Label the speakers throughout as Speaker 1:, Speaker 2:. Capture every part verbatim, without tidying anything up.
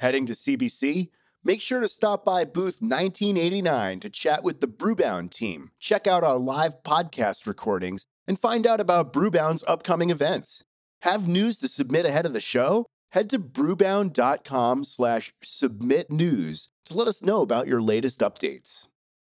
Speaker 1: Heading to C B C? Make sure to stop by booth nineteen eighty-nine to chat with the Brewbound team, check out our live podcast recordings, and find out about Brewbound's upcoming events. Have news to submit ahead of the show? Head to brewbound.com slash submit news to let us know about your latest updates.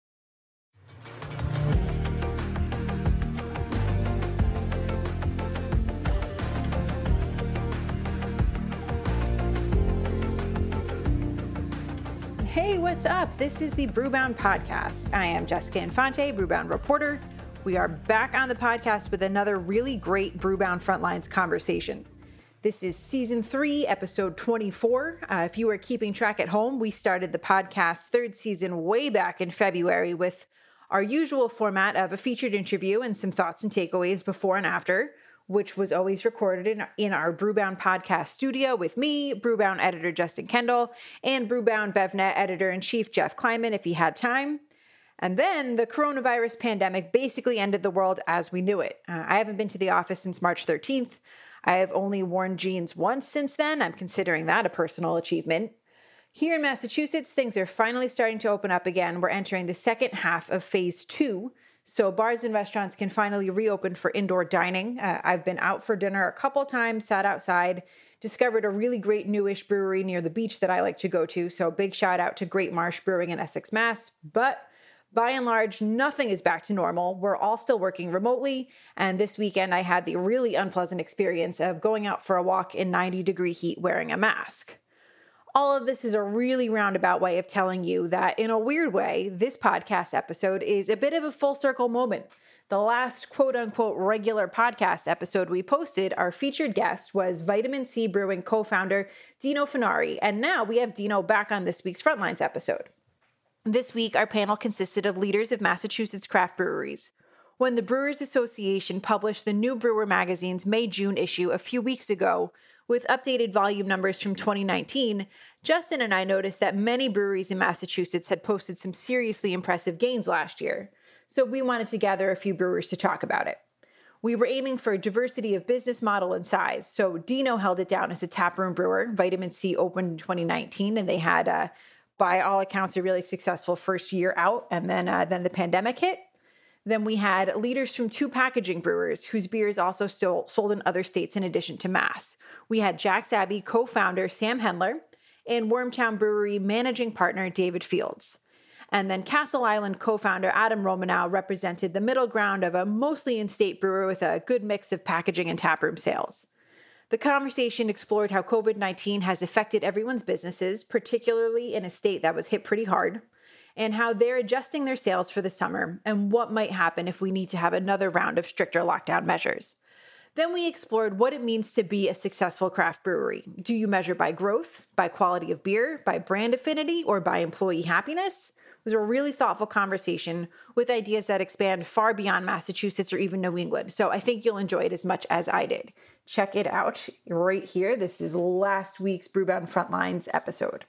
Speaker 2: Hey, what's up? This is the Brewbound Podcast. I am Jessica Infante, Brewbound reporter. We are back on the podcast with another really great Brewbound Frontlines conversation. This is season three, episode twenty-four. Uh, if you are keeping track at home, we started the podcast's third season way back in February with our usual format of a featured interview and some thoughts and takeaways before and after, which was always recorded in, in our Brewbound podcast studio with me, Brewbound editor Justin Kendall, and Brewbound BevNet editor-in-chief Jeff Kleiman if he had time. And then the coronavirus pandemic basically ended the world as we knew it. Uh, I haven't been to the office since March thirteenth. I have only worn jeans once since then. I'm considering that a personal achievement. Here in Massachusetts, things are finally starting to open up again. We're entering the second half of phase two. So bars and restaurants can finally reopen for indoor dining. Uh, I've been out for dinner a couple times, sat outside, discovered a really great newish brewery near the beach that I like to go to. So big shout out to Great Marsh Brewing in Essex, Mass. But by and large, nothing is back to normal. We're all still working remotely. And this weekend, I had the really unpleasant experience of going out for a walk in ninety degree heat wearing a mask. All of this is a really roundabout way of telling you that, in a weird way, this podcast episode is a bit of a full circle moment. The last quote-unquote regular podcast episode we posted, our featured guest was Vitamin C Brewing co-founder Dino Finari, and now we have Dino back on this week's Frontlines episode. This week, our panel consisted of leaders of Massachusetts craft breweries. When the Brewers Association published the New Brewer magazine's May-June issue a few weeks ago, with updated volume numbers from twenty nineteen, Justin and I noticed that many breweries in Massachusetts had posted some seriously impressive gains last year, so we wanted to gather a few brewers to talk about it. We were aiming for a diversity of business model and size, so Dino held it down as a taproom brewer. Vitamin C opened in twenty nineteen, and they had, uh, by all accounts, a really successful first year out, and then, uh, then the pandemic hit. Then we had leaders from two packaging brewers whose beers also still sold in other states in addition to Mass. We had Jack's Abbey co-founder Sam Hendler and Wormtown Brewery managing partner David Fields. And then Castle Island co-founder Adam Romanow represented the middle ground of a mostly in-state brewer with a good mix of packaging and taproom sales. The conversation explored how covid nineteen has affected everyone's businesses, particularly in a state that was hit pretty hard, and how they're adjusting their sales for the summer and what might happen if we need to have another round of stricter lockdown measures. Then we explored what it means to be a successful craft brewery. Do you measure by growth, by quality of beer, by brand affinity, or by employee happiness? It was a really thoughtful conversation with ideas that expand far beyond Massachusetts or even New England. So I think you'll enjoy it as much as I did. Check it out right here. This is last week's Brewbound Frontlines episode.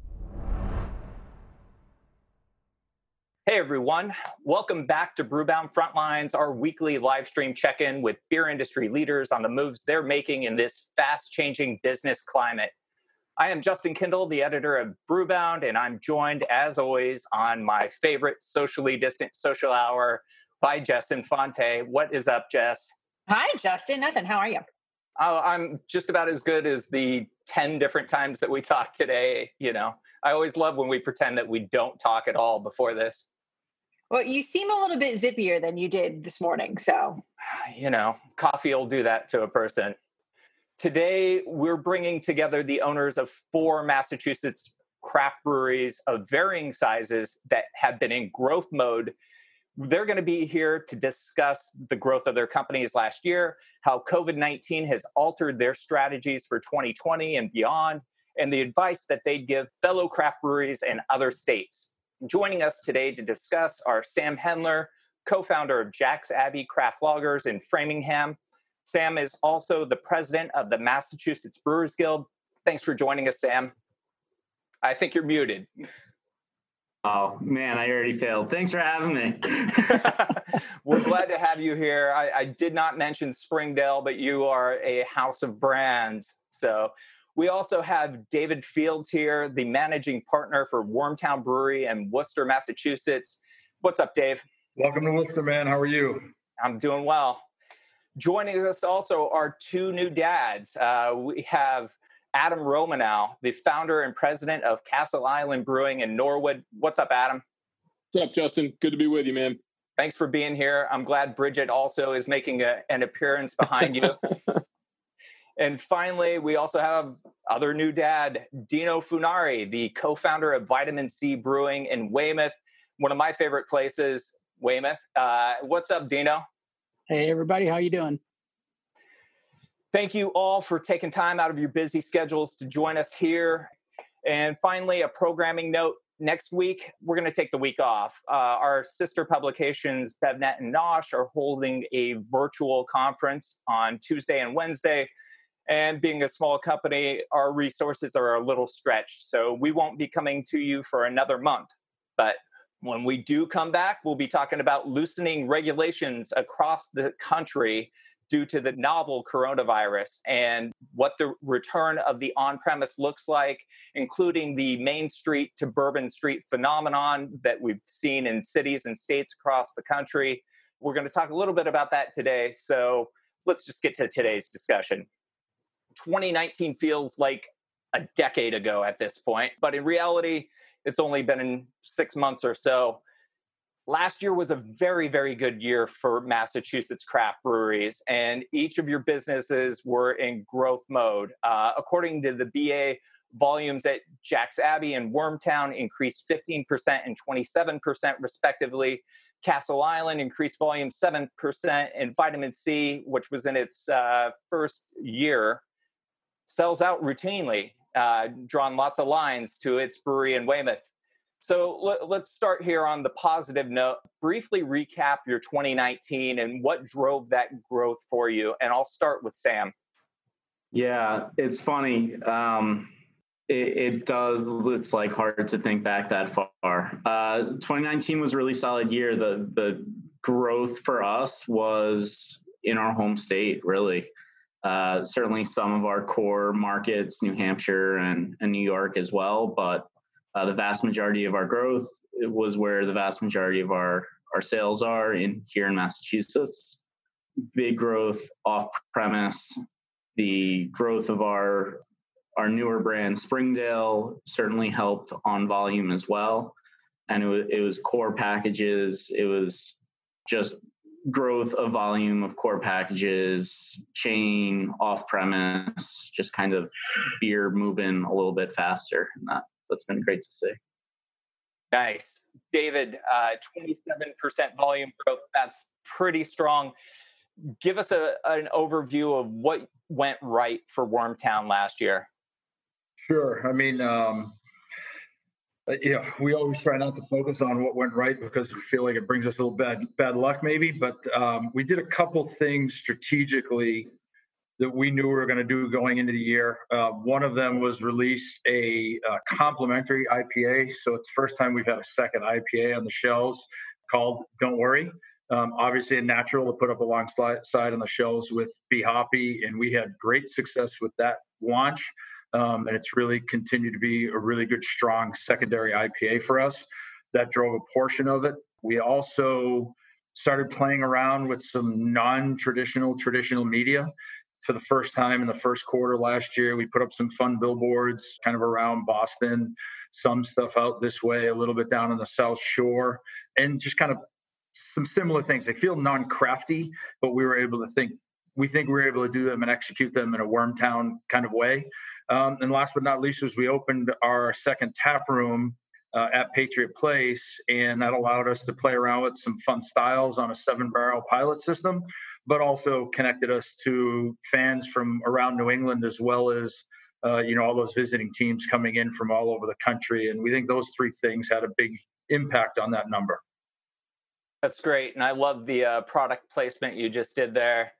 Speaker 3: Hey everyone, welcome back to Brewbound Frontlines, our weekly live stream check-in with beer industry leaders on the moves they're making in this fast-changing business climate. I am Justin Kendall, the editor of Brewbound, and I'm joined, as always, on my favorite socially distant social hour by Jess Infante. What is up, Jess?
Speaker 4: Hi, Justin. Nothing. How are you?
Speaker 3: Oh, I'm just about as good as the ten different times that we talked today. You know, I always love when we pretend that we don't talk at all before this.
Speaker 4: Well, you seem a little bit zippier than you did this morning, so.
Speaker 3: You know, coffee will do that to a person. Today, we're bringing together the owners of four Massachusetts craft breweries of varying sizes that have been in growth mode. They're going to be here to discuss the growth of their companies last year, how covid nineteen has altered their strategies for twenty twenty and beyond, and the advice that they'd give fellow craft breweries in other states. Joining us today to discuss are Sam Hendler, co-founder of Jack's Abbey Craft Lagers in Framingham. Sam is also the president of the Massachusetts Brewers Guild. Thanks for joining us, Sam. I think you're muted.
Speaker 5: Oh, man, I already failed. Thanks for having me.
Speaker 3: We're glad to have you here. I, I did not mention Springdale, but you are a house of brands. So We also have David Fields here, the managing partner for Wormtown Brewery in Worcester, Massachusetts. What's up, Dave?
Speaker 6: Welcome to Worcester, man. How are you?
Speaker 3: I'm doing well. Joining us also are two new dads. Uh, we have Adam Romanow, the founder and president of Castle Island Brewing in Norwood. What's up, Adam?
Speaker 7: What's up, Justin? Good to be with you, man.
Speaker 3: Thanks for being here. I'm glad Bridget also is making a, an appearance behind you. And finally, we also have other new dad, Dino Funari, the co-founder of Vitamin C Brewing in Weymouth, one of my favorite places, Weymouth. Uh, what's up, Dino?
Speaker 8: Hey, everybody. How you doing?
Speaker 3: Thank you all for taking time out of your busy schedules to join us here. And finally, a programming note. Next week, we're going to take the week off. Uh, our sister publications, BevNet and Nosh, are holding a virtual conference on Tuesday and Wednesday. And being a small company, our resources are a little stretched. So we won't be coming to you for another month. But when we do come back, we'll be talking about loosening regulations across the country due to the novel coronavirus and what the return of the on-premise looks like, including the Main Street to Bourbon Street phenomenon that we've seen in cities and states across the country. We're going to talk a little bit about that today. So let's just get to today's discussion. twenty nineteen feels like a decade ago at this point, but in reality, it's only been in six months or so. Last year was a very, very good year for Massachusetts craft breweries, and each of your businesses were in growth mode. Uh, according to the B A, volumes at Jack's Abbey and Wormtown increased fifteen percent and twenty-seven percent respectively. Castle Island increased volume seven percent, and Vitamin C, which was in its uh, first year, sells out routinely, uh, drawn lots of lines to its brewery in Weymouth. So let, let's start here on the positive note. Briefly recap your twenty nineteen and what drove that growth for you. And I'll start with Sam.
Speaker 5: Yeah, it's funny. Um, it, it does, it's like hard to think back that far. Uh, twenty nineteen was a really solid year. The, the growth for us was in our home state, really. Uh, certainly some of our core markets, New Hampshire and, and New York as well, but uh, the vast majority of our growth was where the vast majority of our, our sales are in here in Massachusetts. Big growth off premise. The growth of our our newer brand Springdale certainly helped on volume as well, and it was, it was core packages. It was just growth of volume of core packages, chain, off-premise, just kind of beer moving a little bit faster. And that, that's been great to see.
Speaker 3: Nice. David, uh, twenty-seven percent volume growth. That's pretty strong. Give us a, an overview of what went right for Wormtown last year.
Speaker 6: Sure. I mean, um, you know, we always try not to focus on what went right because we feel like it brings us a little bad bad luck maybe, but um, we did a couple things strategically that we knew we were going to do going into the year. Uh, one of them was release a uh, complimentary I P A. So it's the first time we've had a second I P A on the shelves called Don't Worry. Um, obviously a natural to put up alongside on the shelves with Be Hoppy, and we had great success with that launch. Um, and it's really continued to be a really good, strong secondary I P A for us. That drove a portion of it. We also started playing around with some non-traditional, traditional media. For the first time in the first quarter last year, we put up some fun billboards kind of around Boston, some stuff out this way, a little bit down on the South Shore, and just kind of some similar things. They feel non-crafty, but we were able to think, we think we were able to do them and execute them in a Wormtown kind of way. Um, and last but not least was we opened our second tap room uh, at Patriot Place, and that allowed us to play around with some fun styles on a seven barrel pilot system, but also connected us to fans from around New England, as well as, uh, you know, all those visiting teams coming in from all over the country. And we think those three things had a big impact on that number.
Speaker 3: That's great. And I love the uh, product placement you just did there.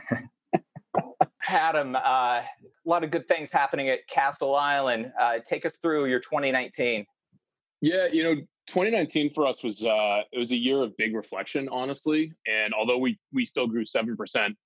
Speaker 3: Adam, uh, a lot of good things happening at Castle Island. Uh, take us through your twenty nineteen.
Speaker 7: Yeah, you know, twenty nineteen for us was uh, it was a year of big reflection, honestly. And although we we still grew seven percent,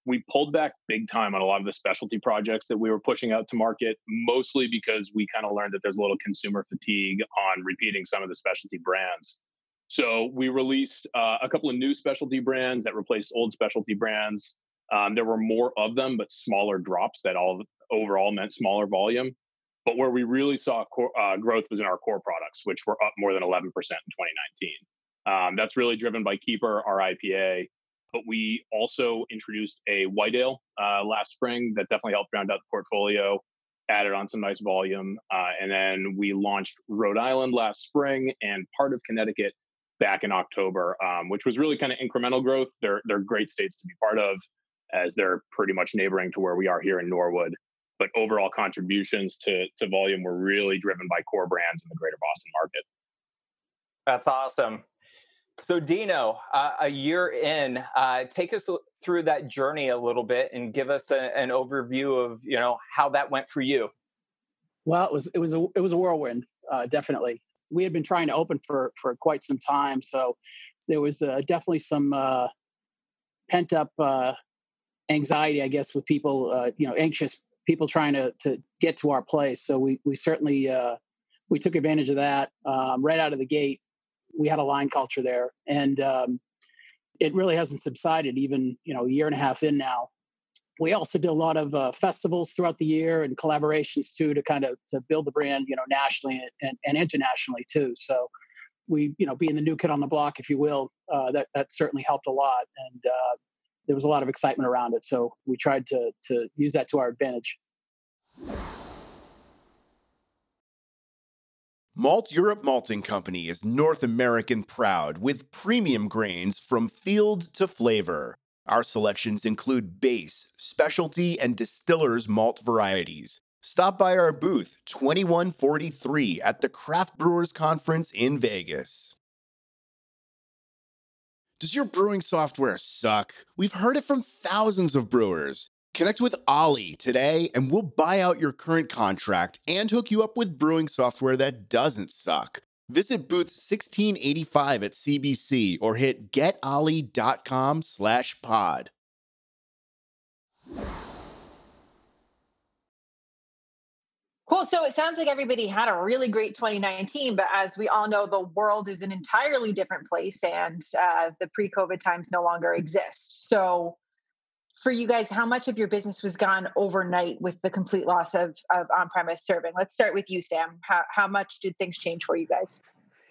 Speaker 7: we pulled back big time on a lot of the specialty projects that we were pushing out to market, mostly because we kind of learned that there's a little consumer fatigue on repeating some of the specialty brands. So we released uh, a couple of new specialty brands that replaced old specialty brands. Um, there were more of them, but smaller drops that all overall meant smaller volume. But where we really saw core, uh, growth was in our core products, which were up more than eleven percent in twenty nineteen. Um, that's really driven by Keeper, our I P A. But we also introduced a white ale uh, last spring that definitely helped round out the portfolio, added on some nice volume. Uh, and then we launched Rhode Island last spring and part of Connecticut back in October, um, which was really kind of incremental growth. They're, they're great states to be part of, as they're pretty much neighboring to where we are here in Norwood. But overall contributions to, to volume were really driven by core brands in the greater Boston market.
Speaker 3: That's awesome. So Dino, uh, a year in, uh, take us through that journey a little bit and give us a, an overview of, you know, how that went for you.
Speaker 8: Well, it was it was a it was a whirlwind, uh, definitely. We had been trying to open for for quite some time, so there was uh, definitely some uh, pent up uh, anxiety, I guess, with people, uh, you know, anxious people trying to to get to our place. So we we certainly uh, we took advantage of that um, right out of the gate. We had a line culture there, and um, it really hasn't subsided even, you know, a year and a half in now. We also did a lot of uh, festivals throughout the year and collaborations too, to kind of to build the brand, you know, nationally and, and internationally too. So we, you know, being the new kid on the block, if you will, uh, that, that certainly helped a lot. And uh, there was a lot of excitement around it. So we tried to, to use that to our advantage.
Speaker 1: Malt Europe Malting Company is North American proud with premium grains from field to flavor. Our selections include base, specialty, and distiller's malt varieties. Stop by our booth, twenty-one forty-three, at the Craft Brewers Conference in Vegas. Does your brewing software suck? We've heard it from thousands of brewers. Connect with Ollie today, and we'll buy out your current contract and hook you up with brewing software that doesn't suck. Visit booth sixteen eighty-five at C B C or hit getollie.com slash pod.
Speaker 4: Cool. So it sounds like everybody had a really great twenty nineteen, but as we all know, the world is an entirely different place, and uh, the pre-COVID times no longer exist. So for you guys, how much of your business was gone overnight with the complete loss of, of on-premise serving? Let's start with you, Sam. How, how much did things change for you guys?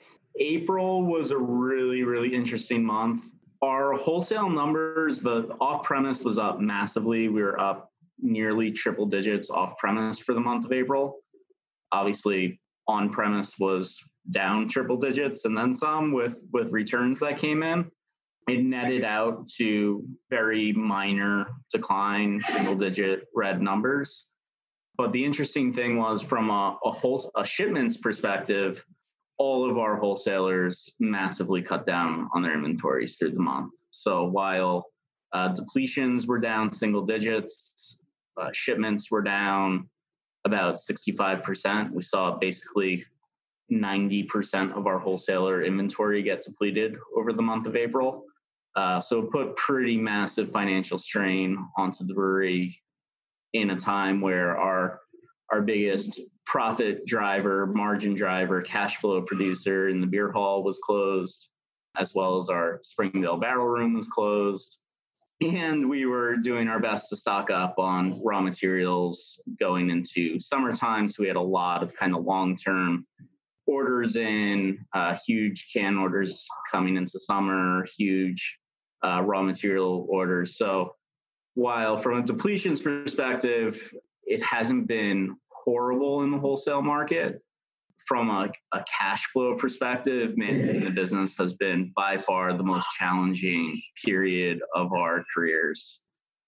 Speaker 5: April was a really, really interesting month. Our wholesale numbers, the off-premise was up massively. We were up nearly triple digits off-premise for the month of April. Obviously, on-premise was down triple digits and then some with, with returns that came in. It netted out to very minor decline, single-digit red numbers. But the interesting thing was, from a, a, whole, a shipments perspective, all of our wholesalers massively cut down on their inventories through the month. So while uh, depletions were down single digits, uh, shipments were down about sixty-five percent. We saw basically ninety percent of our wholesaler inventory get depleted over the month of April. Uh, so it put pretty massive financial strain onto the brewery in a time where our our biggest profit driver, margin driver, cash flow producer in the beer hall was closed, as well as our Springdale barrel room was closed. And we were doing our best to stock up on raw materials going into summertime. So we had a lot of kind of long-term orders in, uh, huge can orders coming into summer, huge uh, raw material orders. So while from a depletions perspective, it hasn't been horrible in the wholesale market, from a, a cash flow perspective, managing the business has been by far the most challenging period of our careers.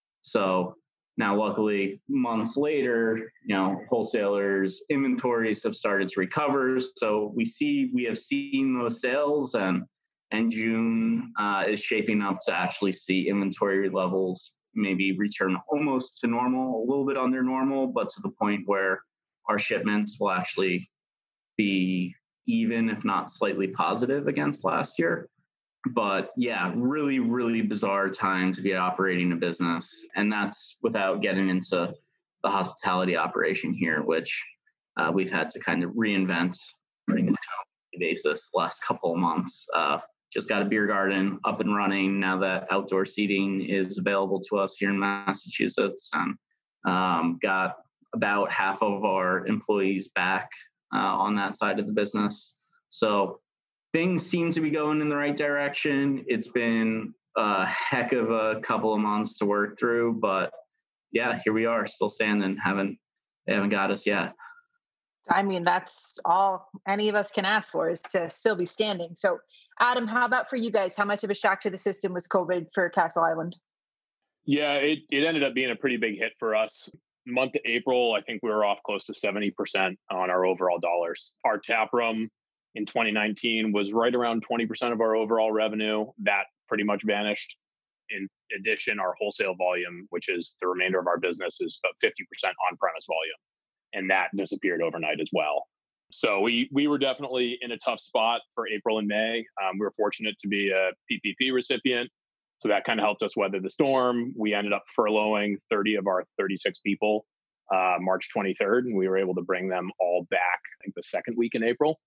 Speaker 5: So now, luckily, months later, you know, wholesalers' inventories have started to recover. So we see we have seen those sales, and and June uh, is shaping up to actually see inventory levels maybe return almost to normal, a little bit under normal, but to the point where our shipments will actually be even, if not slightly positive, against last year. But yeah, really, really bizarre time to be operating a business. And that's without getting into the hospitality operation here, which uh, we've had to kind of reinvent pretty much on a daily basis last couple of months. Uh, just got a beer garden up and running now that outdoor seating is available to us here in Massachusetts, and um, got about half of our employees back uh, on that side of the business. So things seem to be going in the right direction. It's been a heck of a couple of months to work through, but yeah, here we are, still standing. Haven't they haven't got us yet.
Speaker 4: I mean, that's all any of us can ask for, is to still be standing. So, Adam, how about for you guys? How much of a shock to the system was COVID for Castle Island?
Speaker 7: Yeah, it, it ended up being a pretty big hit for us. Month of April, I think we were off close to seventy percent on our overall dollars. Our tap room in twenty nineteen was right around twenty percent of our overall revenue. That pretty much vanished. In addition, our wholesale volume, which is the remainder of our business, is about fifty percent on-premise volume. And that disappeared overnight as well. So we we were definitely in a tough spot for April and May. Um, we were fortunate to be a P P P recipient. So that kind of helped us weather the storm. We ended up furloughing thirty of our thirty-six people uh, March twenty-third, and we were able to bring them all back, I think, the second week in April.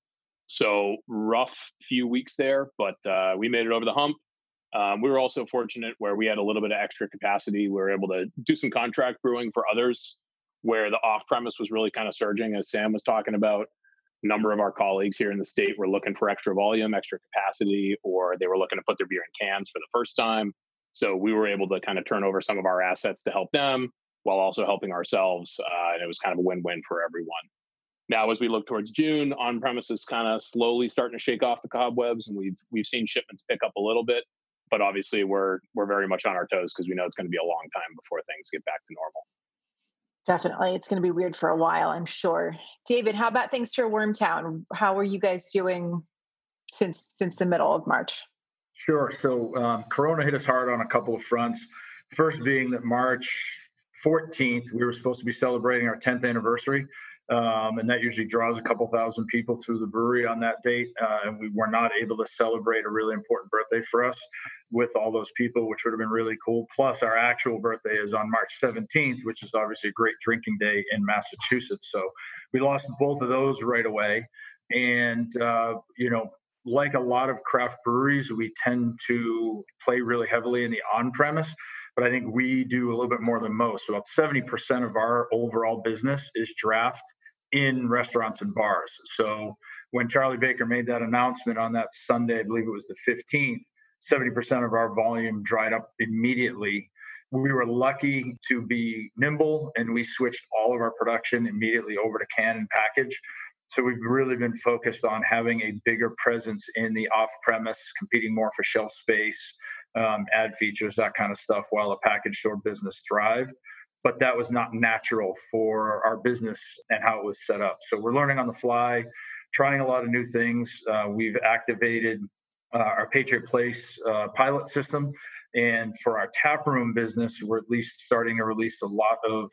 Speaker 7: So rough few weeks there, but uh, we made it over the hump. Um, we were also fortunate where we had a little bit of extra capacity. We were able to do some contract brewing for others where the off-premise was really kind of surging, as Sam was talking about. A number of our colleagues here in the state were looking for extra volume, extra capacity, or they were looking to put their beer in cans for the first time. So we were able to kind of turn over some of our assets to help them while also helping ourselves. Uh, and it was kind of a win-win for everyone. Now, as we look towards June, on-premise is kind of slowly starting to shake off the cobwebs, and we've we've seen shipments pick up a little bit. But obviously, we're we're very much on our toes because we know it's going to be a long time before things get back to normal.
Speaker 4: Definitely. It's going to be weird for a while, I'm sure. David, how about things for Wormtown? How are you guys doing since since the middle of March?
Speaker 6: Sure. So um, Corona hit us hard on a couple of fronts. First being that March fourteenth, we were supposed to be celebrating our tenth anniversary. Um, and that usually draws a couple thousand people through the brewery on that date. Uh, and we were not able to celebrate a really important birthday for us with all those people, which would have been really cool. Plus, our actual birthday is on March seventeenth, which is obviously a great drinking day in Massachusetts. So we lost both of those right away. And, uh, you know, like a lot of craft breweries, we tend to play really heavily in the on-premise. But I think we do a little bit more than most. So about seventy percent of our overall business is draft in restaurants and bars. So when Charlie Baker made that announcement on that Sunday, I believe it was the fifteenth, seventy percent of our volume dried up immediately. We were lucky to be nimble, and we switched all of our production immediately over to can and package. So we've really been focused on having a bigger presence in the off-premise, competing more for shelf space, um, ad features, that kind of stuff, while the package store business thrived. But that was not natural for our business and how it was set up. So we're learning on the fly, trying a lot of new things. Uh, we've activated uh, our Patriot Place uh, pilot system. And for our taproom business, we're at least starting to release a lot of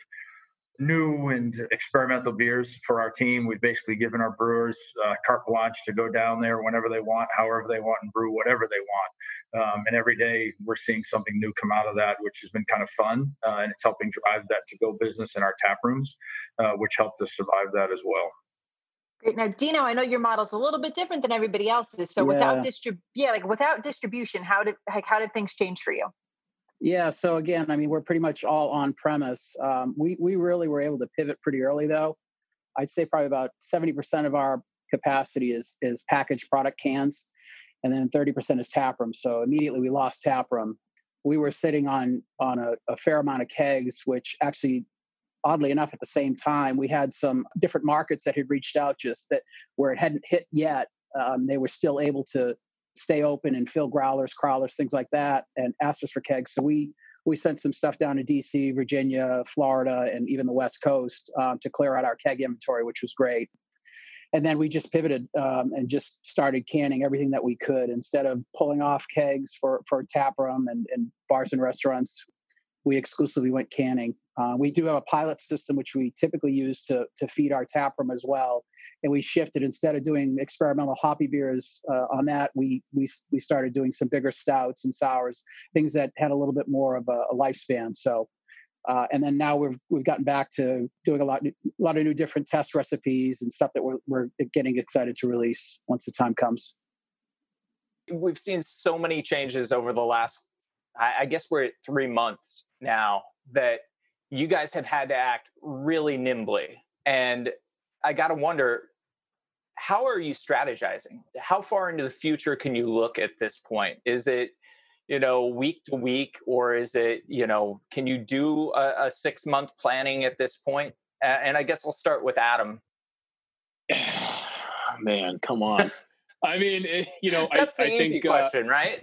Speaker 6: new and experimental beers for our team. We've basically given our brewers uh, carte blanche to go down there whenever they want, however they want, and brew whatever they want. Um, and every day we're seeing something new come out of that, which has been kind of fun. Uh, and it's helping drive that to-go business in our tap rooms, uh, which helped us survive that as well.
Speaker 4: Great. Now, Dino, I know your model's a little bit different than everybody else's. So
Speaker 8: Yeah.
Speaker 4: without distrib- yeah, like without distribution, how did like how did things change for you?
Speaker 8: Yeah. So again, I mean, we're pretty much all on premise. Um, we we really were able to pivot pretty early, though. I'd say probably about seventy percent of our capacity is is packaged product cans, and then thirty percent is taproom. So immediately we lost taproom. We were sitting on on a, a fair amount of kegs, which actually, oddly enough, at the same time, we had some different markets that had reached out just that where it hadn't hit yet. Um, they were still able to stay open and fill growlers, crawlers, things like that, and asked us for kegs. So we we sent some stuff down to D C, Virginia, Florida, and even the West Coast um, to clear out our keg inventory, which was great. And then we just pivoted um, and just started canning everything that we could. Instead of pulling off kegs for, for tap room and, and bars and restaurants, we exclusively went canning. Uh, we do have a pilot system, which we typically use to, to feed our tap room as well. And we shifted, instead of doing experimental hoppy beers uh, on that, we, we we started doing some bigger stouts and sours, things that had a little bit more of a, a lifespan. So, uh, and then now we've we've gotten back to doing a lot, a lot of new different test recipes and stuff that we're we're getting excited to release once the time comes.
Speaker 3: We've seen so many changes over the last, I guess we're at three months now, that you guys have had to act really nimbly. And I got to wonder, how are you strategizing? How far into the future can you look at this point? Is it, you know, week to week, or is it, you know, can you do a, a six month planning at this point? Uh, and I guess I'll start with Adam.
Speaker 7: Man, come on. I mean, it, you know,
Speaker 3: that's
Speaker 7: I,
Speaker 3: the
Speaker 7: I
Speaker 3: easy
Speaker 7: think,
Speaker 3: question,
Speaker 7: uh,
Speaker 3: right?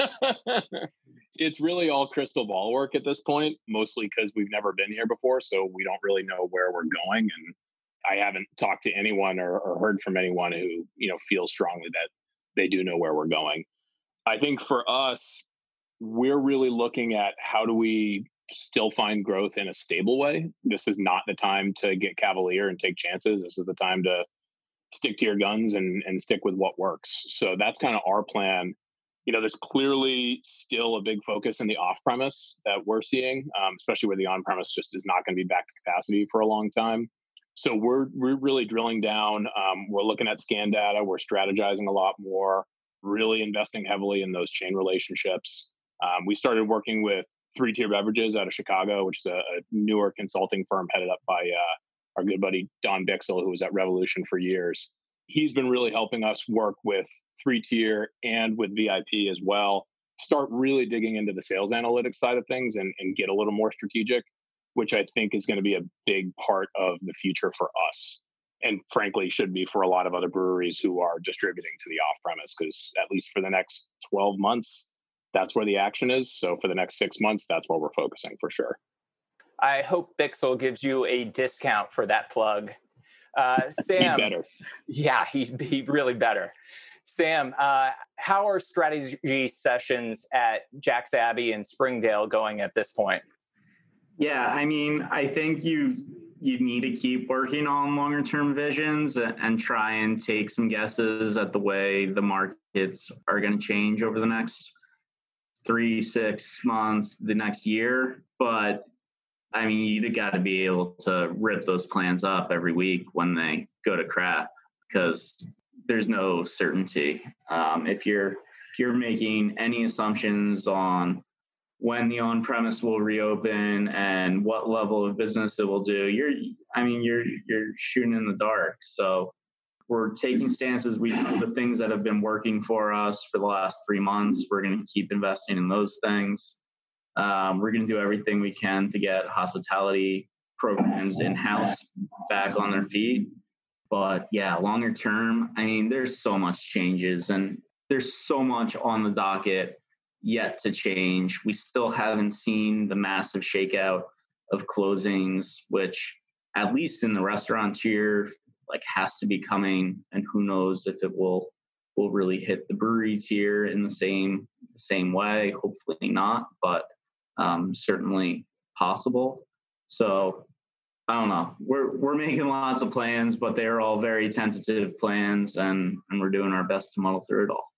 Speaker 7: It's really all crystal ball work at this point, mostly because we've never been here before, so we don't really know where we're going. And I haven't talked to anyone or, or heard from anyone who, you know, feels strongly that they do know where we're going. I think for us, we're really looking at how do we still find growth in a stable way. This is not the time to get cavalier and take chances. This is the time to stick to your guns and, and stick with what works. So that's kind of our plan. You know, there's clearly still a big focus in the off-premise that we're seeing, um, especially where the on-premise just is not going to be back to capacity for a long time. So we're we're really drilling down. Um, we're looking at scan data. We're strategizing a lot more, really investing heavily in those chain relationships. Um, we started working with Three Tier Beverages out of Chicago, which is a, a newer consulting firm headed up by uh, our good buddy Don Bixel, who was at Revolution for years. He's been really helping us work with Three Tier and with V I P as well, start really digging into the sales analytics side of things and, and get a little more strategic, which I think is going to be a big part of the future for us. And frankly, should be for a lot of other breweries who are distributing to the off-premise, because at least for the next twelve months, that's where the action is. So for the next six months, that's where we're focusing for sure.
Speaker 3: I hope Bixel gives you a discount for that plug. Uh, Sam,
Speaker 7: he better.
Speaker 3: Yeah, he he really better. Sam, uh, how are strategy sessions at Jack's Abbey and Springdale going at this point?
Speaker 5: Yeah, I mean, I think you you need to keep working on longer term visions and, and try and take some guesses at the way the markets are going to change over the next three, six months, the next year. But I mean, you got to be able to rip those plans up every week when they go to crap, because there's no certainty. Um, if you're if you're making any assumptions on when the on-premise will reopen and what level of business it will do, you're I mean you're you're shooting in the dark. So we're taking stances. We know the things that have been working for us for the last three months. We're going to keep investing in those things. Um, we're going to do everything we can to get hospitality programs in-house back on their feet. But yeah, longer term, I mean, there's so much changes and there's so much on the docket yet to change. We still haven't seen the massive shakeout of closings, which at least in the restaurant tier, like has to be coming. And who knows if it will will really hit the brewery tier in the same same way. Hopefully not, but um, certainly possible. So I don't know. We're we're making lots of plans, but they're all very tentative plans, and and we're doing our best to muddle through it all.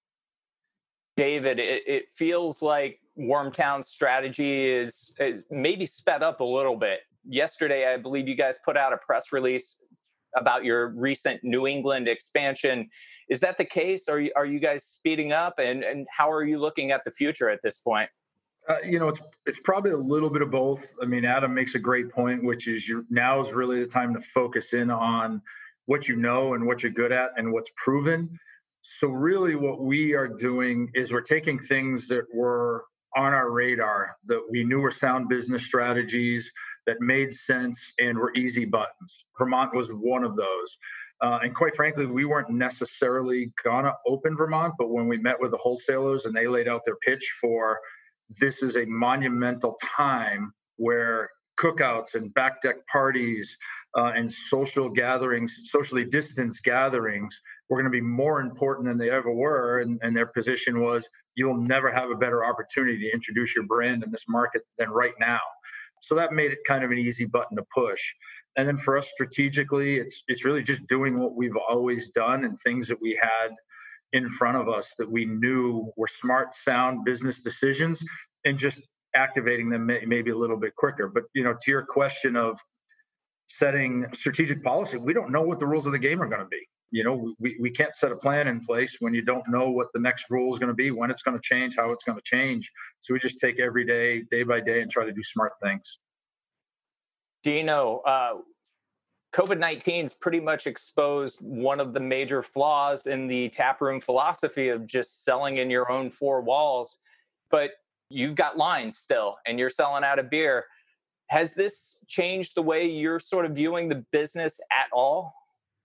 Speaker 3: David, it, it feels like Wormtown's strategy is, is maybe sped up a little bit. Yesterday, I believe you guys put out a press release about your recent New England expansion. Is that the case? Are you, are you guys speeding up? And, and how are you looking at the future at this point?
Speaker 6: Uh, you know, it's it's probably a little bit of both. I mean, Adam makes a great point, which is you now is really the time to focus in on what you know and what you're good at and what's proven. So really what we are doing is we're taking things that were on our radar that we knew were sound business strategies that made sense and were easy buttons. Vermont was one of those. Uh, and quite frankly, we weren't necessarily gonna open Vermont, but when we met with the wholesalers and they laid out their pitch for this is a monumental time where cookouts and back deck parties uh, and social gatherings, socially distanced gatherings, were going to be more important than they ever were. And, and their position was, you'll never have a better opportunity to introduce your brand in this market than right now. So that made it kind of an easy button to push. And then for us strategically, it's it's really just doing what we've always done and things that we had in front of us that we knew were smart, sound business decisions, and just activating them may, maybe a little bit quicker. But, you know, to your question of setting strategic policy, we don't know what the rules of the game are going to be. You know, we, we can't set a plan in place when you don't know what the next rule is going to be, when it's going to change, how it's going to change. So we just take every day, day by day, and try to do smart things.
Speaker 3: Dino, uh, COVID nineteen's pretty much exposed one of the major flaws in the taproom philosophy of just selling in your own four walls. But you've got lines still, and you're selling out of beer. Has this changed the way you're sort of viewing the business at all?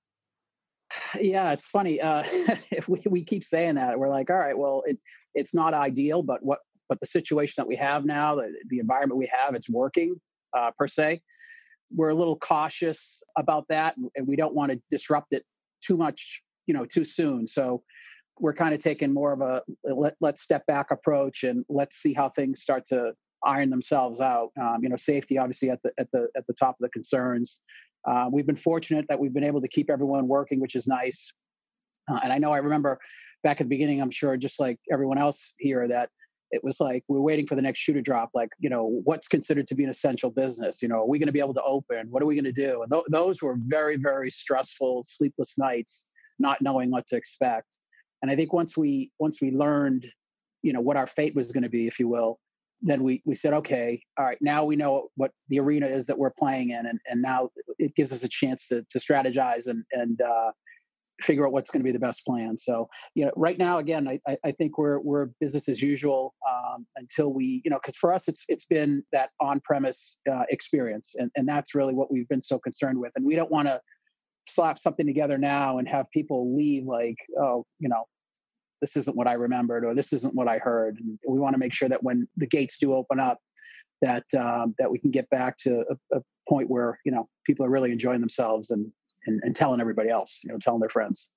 Speaker 8: Yeah, it's funny. Uh, we we keep saying that. We're like, all right, well, it it's not ideal, but what but the situation that we have now, the, the environment we have, it's working uh, per se. We're a little cautious about that, and we don't want to disrupt it too much, you know, too soon. So we're kind of taking more of a let let's step back approach, and let's see how things start to iron themselves out. Um, you know, safety obviously at the at the at the top of the concerns. Uh, we've been fortunate that we've been able to keep everyone working, which is nice. Uh, and I know I remember back at the beginning, I'm sure just like everyone else here, that it was like we're waiting for the next shoe to drop. Like, you know, what's considered to be an essential business? You know, are we going to be able to open? What are we going to do? And th- those were very, very stressful, sleepless nights, not knowing what to expect. And I think once we once we learned, you know, what our fate was going to be, if you will, then we we said, okay, all right, now we know what the arena is that we're playing in, and, and now it gives us a chance to to strategize and and uh, figure out what's going to be the best plan. So, you know, right now, again, I I think we're we're business as usual um, until we, you know, because for us it's it's been that on-premise uh, experience, and and that's really what we've been so concerned with, and we don't want to slap something together now and have people leave like, oh, you know, this isn't what I remembered, or this isn't what I heard. And we want to make sure that when the gates do open up, that um, that we can get back to a, a point where, you know, people are really enjoying themselves and, and and telling everybody else, you know, telling their friends.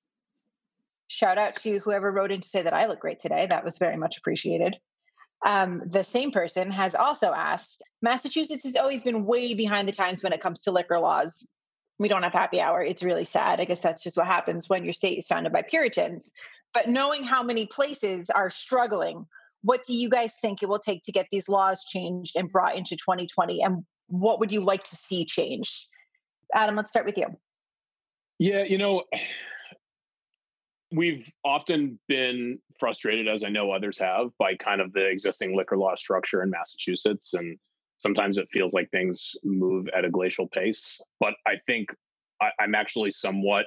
Speaker 4: Shout out to whoever wrote in to say that I look great today. That was very much appreciated. Um, the same person has also asked, Massachusetts has always been way behind the times when it comes to liquor laws. We don't have happy hour. It's really sad. I guess that's just what happens when your state is founded by Puritans. But knowing how many places are struggling, what do you guys think it will take to get these laws changed and brought into twenty twenty? And what would you like to see changed? Adam, let's start with you.
Speaker 7: Yeah, you know, we've often been frustrated, as I know others have, by kind of the existing liquor law structure in Massachusetts. And sometimes it feels like things move at a glacial pace. But I think I, I'm actually somewhat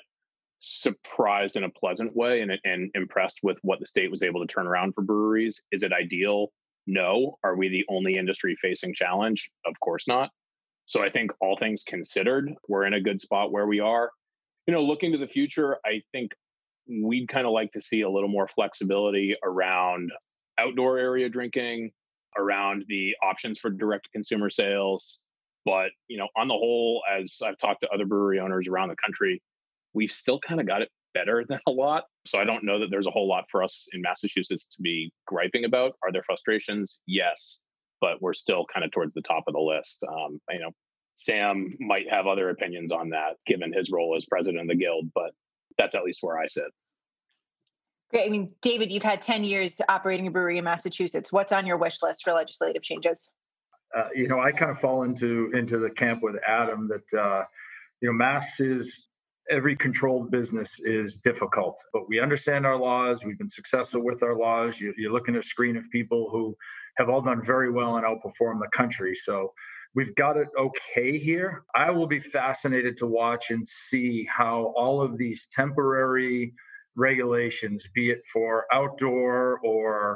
Speaker 7: surprised in a pleasant way and, and impressed with what the state was able to turn around for breweries. Is it ideal? No. Are we the only industry facing challenge? Of course not. So I think all things considered, we're in a good spot where we are. You know, looking to the future, I think we'd kind of like to see a little more flexibility around outdoor area drinking, around the options for direct to consumer sales. But, you know, on the whole, as I've talked to other brewery owners around the country, we've still kind of got it better than a lot. So I don't know that there's a whole lot for us in Massachusetts to be griping about. Are there frustrations? Yes, but we're still kind of towards the top of the list. Um, you know, Sam might have other opinions on that, given his role as president of the guild, but that's at least where I sit.
Speaker 4: Great. I mean, David, you've had ten years operating a brewery in Massachusetts. What's on your wish list for legislative changes?
Speaker 6: Uh, you know, I kind of fall into into the camp with Adam that, uh, you know, Mass is, every controlled business is difficult, but we understand our laws. We've been successful with our laws. You, you're looking at a screen of people who have all done very well and outperformed the country. So we've got it okay here. I will be fascinated to watch and see how all of these temporary regulations, be it for outdoor or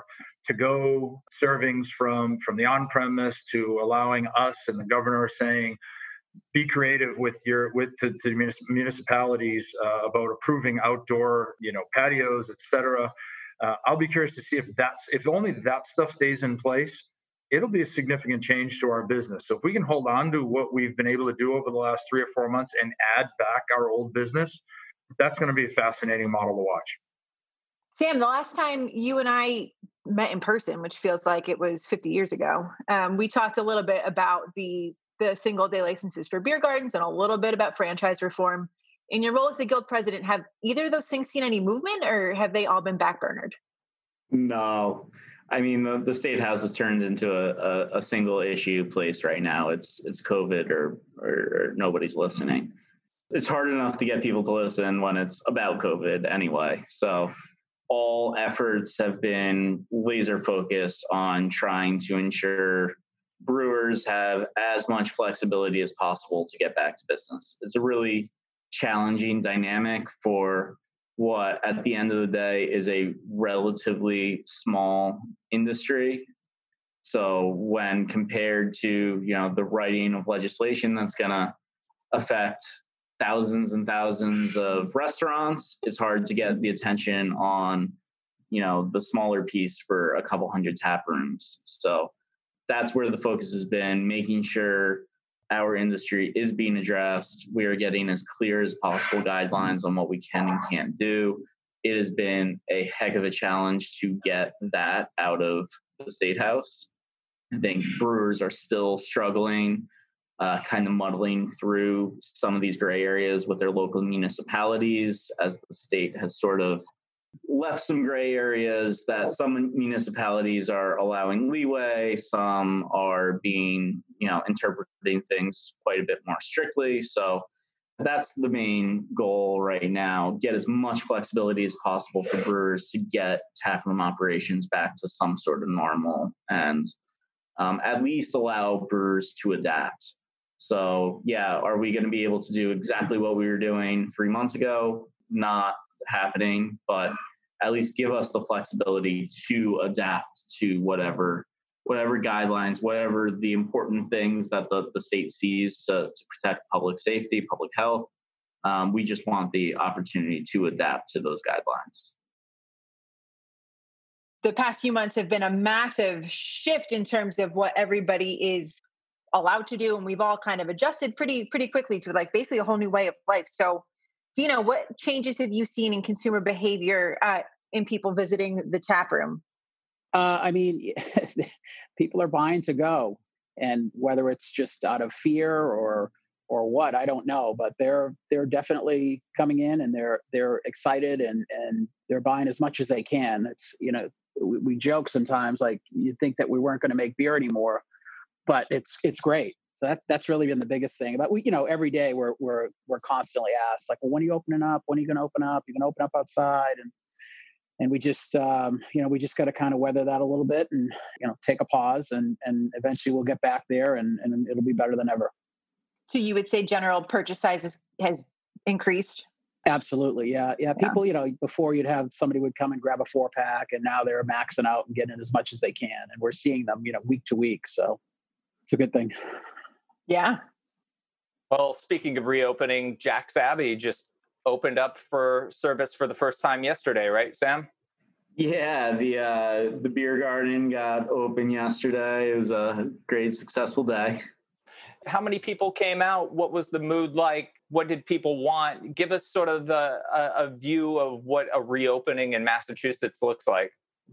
Speaker 6: to-go servings from, from the on-premise to allowing us and the governor saying, be creative with your with to, to municipalities uh, about approving outdoor, you know, patios, et cetera. Uh, I'll be curious to see if that's if only that stuff stays in place. It'll be a significant change to our business. So if we can hold on to what we've been able to do over the last three or four months and add back our old business, that's going to be a fascinating model to watch.
Speaker 4: Sam, the last time you and I met in person, which feels like it was fifty years ago, um, we talked a little bit about the the single day licenses for beer gardens and a little bit about franchise reform. In your role as the guild president, have either of those things seen any movement, or have they all been backburnered?
Speaker 5: No, I mean, the, the state house has turned into a, a, a single issue place right now. It's it's COVID or, or or nobody's listening. It's hard enough to get people to listen when it's about COVID anyway. So all efforts have been laser focused on trying to ensure brewers have as much flexibility as possible to get back to business. It's a really challenging dynamic for what at the end of the day is a relatively small industry. So when compared to, you know, the writing of legislation that's going to affect thousands and thousands of restaurants, it's hard to get the attention on, you know, the smaller piece for a couple hundred tap rooms. So that's where the focus has been, making sure our industry is being addressed. We are getting as clear as possible guidelines on what we can and can't do. It has been a heck of a challenge to get that out of the State House. I think brewers are still struggling, uh, kind of muddling through some of these gray areas with their local municipalities, as the state has sort of left some gray areas that some municipalities are allowing leeway, some are being, you know, interpreting things quite a bit more strictly. So that's the main goal right now, get as much flexibility as possible for brewers to get taproom operations back to some sort of normal, and um, at least allow brewers to adapt. So yeah, are we going to be able to do exactly what we were doing three months ago? Not happening, but at least give us the flexibility to adapt to whatever whatever guidelines, whatever the important things that the, the state sees to, to protect public safety, public health. Um, we just want the opportunity to adapt to those guidelines.
Speaker 4: The past few months have been a massive shift in terms of what everybody is allowed to do. And we've all kind of adjusted pretty, pretty quickly to like basically a whole new way of life. So Dina, what changes have you seen in consumer behavior uh, in people visiting the tap room?
Speaker 8: Uh, I mean, people are buying to go, and whether it's just out of fear or or what, I don't know. But they're they're definitely coming in, and they're they're excited, and and they're buying as much as they can. It's, you know, we, we joke sometimes like you think that we weren't going to make beer anymore, but it's it's great. So that that's really been the biggest thing. But we, you know, every day we're we're we're constantly asked like, well, when are you opening up? When are you going to open up? You're going to open up outside, and and we just um, you know we just got to kind of weather that a little bit, and you know take a pause, and and eventually we'll get back there, and and it'll be better than ever. So
Speaker 4: you would say general purchase sizes has increased?
Speaker 8: Absolutely, yeah, yeah. People, yeah. you know, before you'd have somebody would come and grab a four pack, and now they're maxing out and getting as much as they can, and we're seeing them, you know, week to week. So it's a good thing.
Speaker 4: Yeah.
Speaker 3: Well, speaking of reopening, Jack's Abbey just opened up for service for the first time yesterday, right, Sam?
Speaker 5: Yeah, the uh, the beer garden got open yesterday. It was a great, successful day.
Speaker 3: How many people came out? What was the mood like? What did people want? Give us sort of the, a, a view of what a reopening in Massachusetts looks like.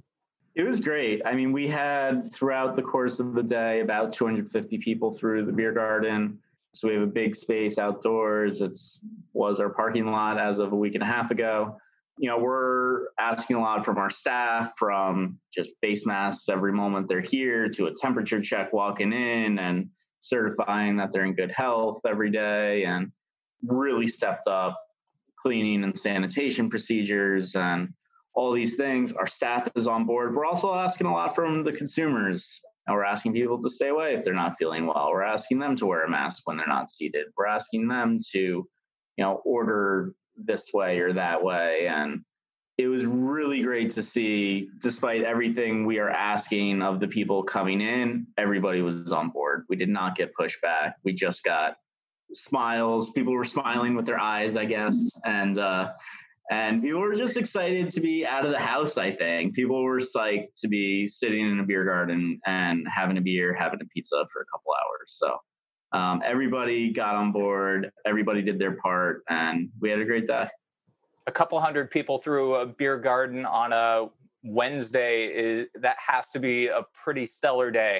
Speaker 5: It was great. I mean, we had throughout the course of the day about two hundred fifty people through the beer garden. So we have a big space outdoors. It's was our parking lot as of a week and a half ago. You know, we're asking a lot from our staff, from just face masks every moment they're here to a temperature check walking in and certifying that they're in good health every day, and really stepped up cleaning and sanitation procedures and all these things. Our staff is on board. We're also asking a lot from the consumers. And we're asking people to stay away if they're not feeling well. We're asking them to wear a mask when they're not seated. We're asking them to, you know, order this way or that way. And it was really great to see, despite everything we are asking of the people coming in, everybody was on board. We did not get pushback. We just got smiles. People were smiling with their eyes, I guess. And, uh, And people were just excited to be out of the house, I think. People were psyched to be sitting in a beer garden and having a beer, having a pizza for a couple hours. So um, everybody got on board. Everybody did their part, and we had a great day.
Speaker 3: A couple hundred people through a beer garden on a Wednesday, is, that has to be a pretty stellar day.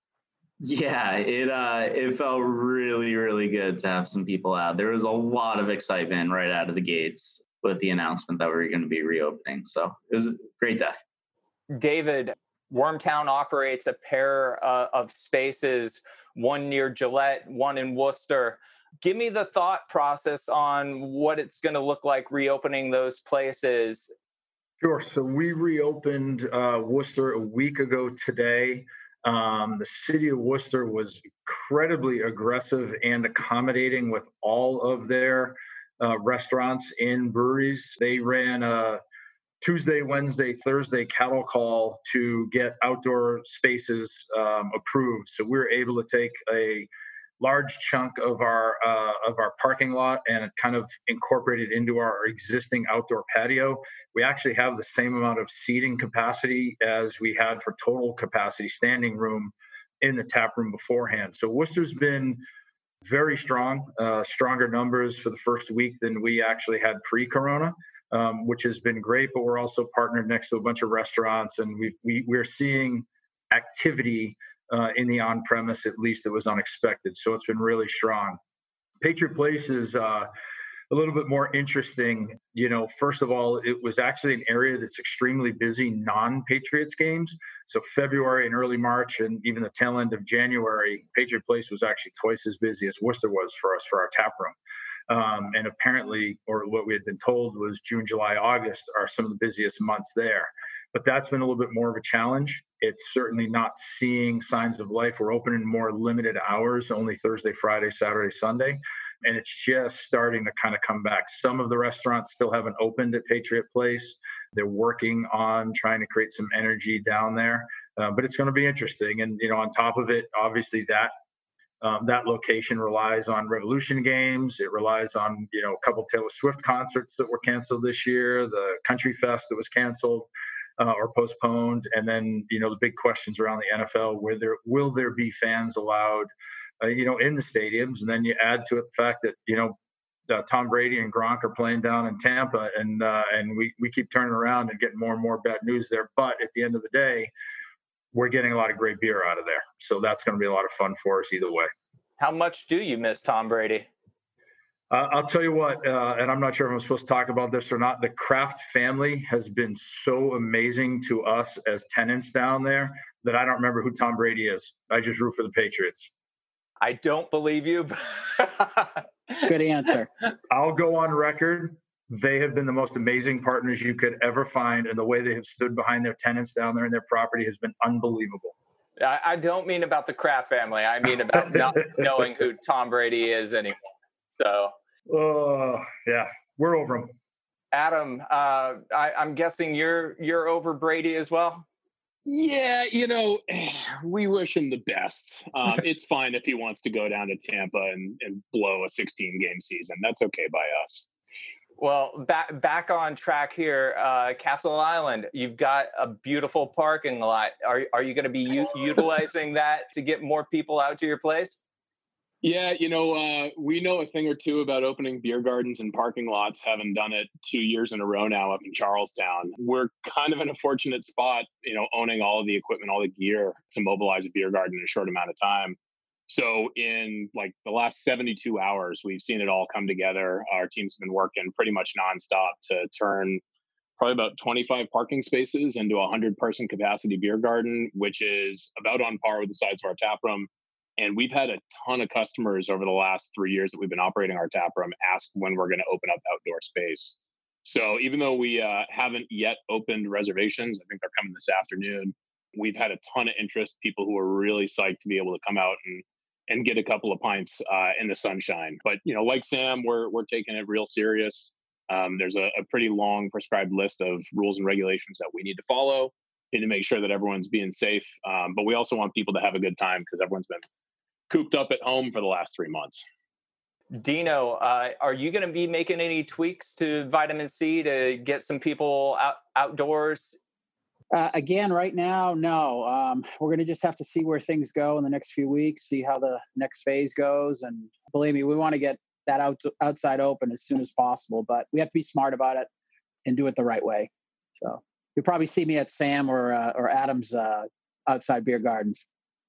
Speaker 5: Yeah, it uh, it felt really, really good to have some people out. There was a lot of excitement right out of the gates with the announcement that we were going to be reopening. So it was a great day.
Speaker 3: David, Wormtown operates a pair uh, of spaces, one near Gillette, one in Worcester. Give me the thought process on what it's going to look like reopening those places.
Speaker 6: Sure. So we reopened uh, Worcester a week ago today. Um, the city of Worcester was incredibly aggressive and accommodating with all of their uh, restaurants and breweries. They ran a Tuesday, Wednesday, Thursday cattle call to get outdoor spaces um, approved. So we were able to take a large chunk of our uh, of our parking lot and kind of incorporate it into our existing outdoor patio. We actually have the same amount of seating capacity as we had for total capacity standing room in the tap room beforehand. So Worcester's been very strong, uh, stronger numbers for the first week than we actually had pre-corona, um, which has been great. But we're also partnered next to a bunch of restaurants, and we've, we we're seeing activity Uh, in the on-premise, at least, it was unexpected. So it's been really strong. Patriot Place is uh, a little bit more interesting. You know, first of all, it was actually an area that's extremely busy non-Patriots games. So February and early March and even the tail end of January, Patriot Place was actually twice as busy as Worcester was for us for our tap room. Um, and apparently, or what we had been told was June, July, August are some of the busiest months there. But that's been a little bit more of a challenge. It's certainly not seeing signs of life. We're open in more limited hours, only Thursday, Friday, Saturday, Sunday. And it's just starting to kind of come back. Some of the restaurants still haven't opened at Patriot Place. They're working on trying to create some energy down there. Uh, but it's going to be interesting. And, you know, on top of it, obviously that Um, that location relies on Revolution games. It relies on, you know, a couple Taylor Swift concerts that were canceled this year, the Country Fest that was canceled uh, or postponed. And then, you know, the big questions around the N F L, where there will there be fans allowed, uh, you know, in the stadiums? And then you add to it the fact that, you know, uh, Tom Brady and Gronk are playing down in Tampa, and uh, and we, we keep turning around and getting more and more bad news there. But at the end of the day, we're getting a lot of great beer out of there. So that's going to be a lot of fun for us either way.
Speaker 3: How much do you miss Tom Brady?
Speaker 6: Uh, I'll tell you what, uh, and I'm not sure if I'm supposed to talk about this or not. The Kraft family has been so amazing to us as tenants down there that I don't remember who Tom Brady is. I just root for the Patriots.
Speaker 3: I don't believe you.
Speaker 8: Good answer.
Speaker 6: I'll go on record. They have been the most amazing partners you could ever find, and the way they have stood behind their tenants down there and their property has been unbelievable.
Speaker 3: I, I don't mean about the Kraft family. I mean about not knowing who Tom Brady is anymore. So,
Speaker 6: oh yeah, we're over him.
Speaker 3: Adam, uh, I, I'm guessing you're you're over Brady as well.
Speaker 7: Yeah, you know, we wish him the best. Um, it's fine if he wants to go down to Tampa and, and blow a sixteen game season. That's okay by us.
Speaker 3: Well, back back on track here, uh, Castle Island. You've got a beautiful parking lot. Are are you going to be u- utilizing that to get more people out to your place?
Speaker 7: Yeah, you know, uh, we know a thing or two about opening beer gardens and parking lots. Having done it two years in a row now up in Charlestown, we're kind of in a fortunate spot. You know, owning all of the equipment, all the gear to mobilize a beer garden in a short amount of time. So in like the last seventy-two hours, we've seen it all come together. Our team's been working pretty much nonstop to turn probably about twenty-five parking spaces into a hundred person capacity beer garden, which is about on par with the size of our tap room. And we've had a ton of customers over the last three years that we've been operating our tap room ask when we're going to open up outdoor space. So even though we uh, haven't yet opened reservations, I think they're coming this afternoon. We've had a ton of interest, people who are really psyched to be able to come out and and get a couple of pints uh, in the sunshine. But, you know, like Sam, we're we're taking it real serious. Um, there's a, a pretty long prescribed list of rules and regulations that we need to follow. We need to make sure that everyone's being safe. Um, but we also want people to have a good time because everyone's been cooped up at home for the last three months.
Speaker 3: Dino, uh, are you going to be making any tweaks to vitamin C to get some people out outdoors?
Speaker 8: Uh, again, right now, no. Um, we're going to just have to see where things go in the next few weeks, see how the next phase goes. And believe me, we want to get that out, outside open as soon as possible. But we have to be smart about it and do it the right way. So you'll probably see me at Sam or uh, or Adam's uh, outside beer gardens.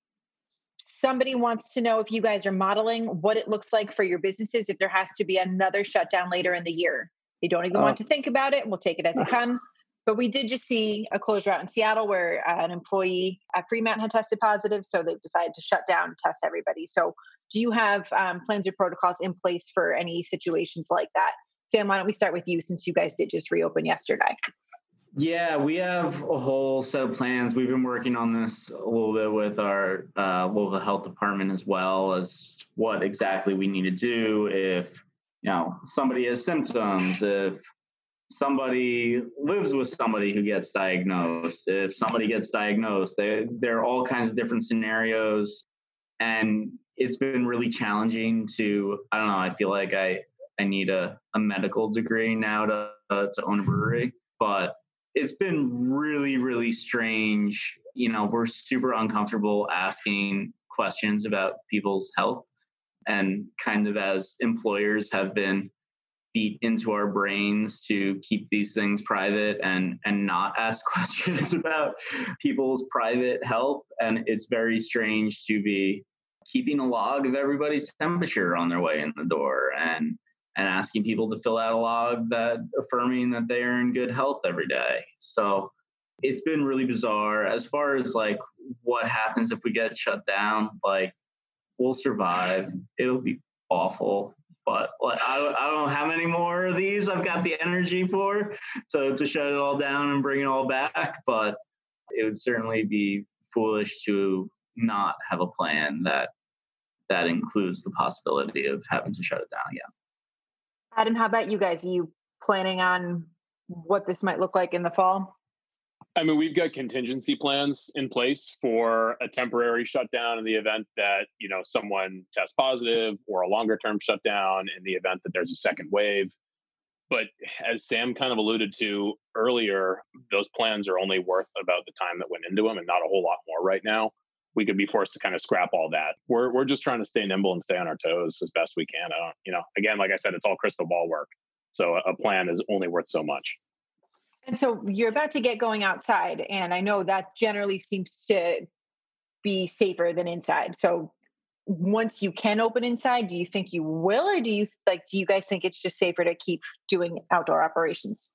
Speaker 4: Somebody wants to know if you guys are modeling what it looks like for your businesses if there has to be another shutdown later in the year. They don't even uh, want to think about it. We'll take it as it comes. But we did just see a closure out in Seattle where uh, an employee at Fremont had tested positive. So they've decided to shut down and test everybody. So do you have um, plans or protocols in place for any situations like that? Sam, why don't we start with you since you guys did just reopen yesterday?
Speaker 5: Yeah, we have a whole set of plans. We've been working on this a little bit with our uh, local health department as well as what exactly we need to do if, you know, somebody has symptoms, if somebody lives with somebody who gets diagnosed, if somebody gets diagnosed, they, there are all kinds of different scenarios. And it's been really challenging to, I don't know, I feel like I, I need a, a medical degree now to, uh, to own a brewery, but it's been really, really strange. You know, we're super uncomfortable asking questions about people's health, and kind of as employers have been beat into our brains to keep these things private and, and not ask questions about people's private health. And it's very strange to be keeping a log of everybody's temperature on their way in the door and and asking people to fill out a log that affirming that they are in good health every day. So it's been really bizarre. As far as like what happens if we get shut down, like we'll survive. It'll be awful, but like I, I don't know how many more of these I've got the energy for to, to shut it all down and bring it all back. But it would certainly be foolish to not have a plan that that includes the possibility of having to shut it down again.
Speaker 4: Adam, how about you guys? Are you planning on what this might look like in the fall?
Speaker 7: I mean, we've got contingency plans in place for a temporary shutdown in the event that, you know, someone tests positive, or a longer term shutdown in the event that there's a second wave. But as Sam kind of alluded to earlier, those plans are only worth about the time that went into them and not a whole lot more right now. We could be forced to kind of scrap all that. We're we're just trying to stay nimble and stay on our toes as best we can. I don't, you know, again, like I said, it's all crystal ball work. So a plan is only worth so much.
Speaker 4: And so you're about to get going outside, and I know that generally seems to be safer than inside. So once you can open inside, do you think you will, or do you like, do you guys think it's just safer to keep doing outdoor operations?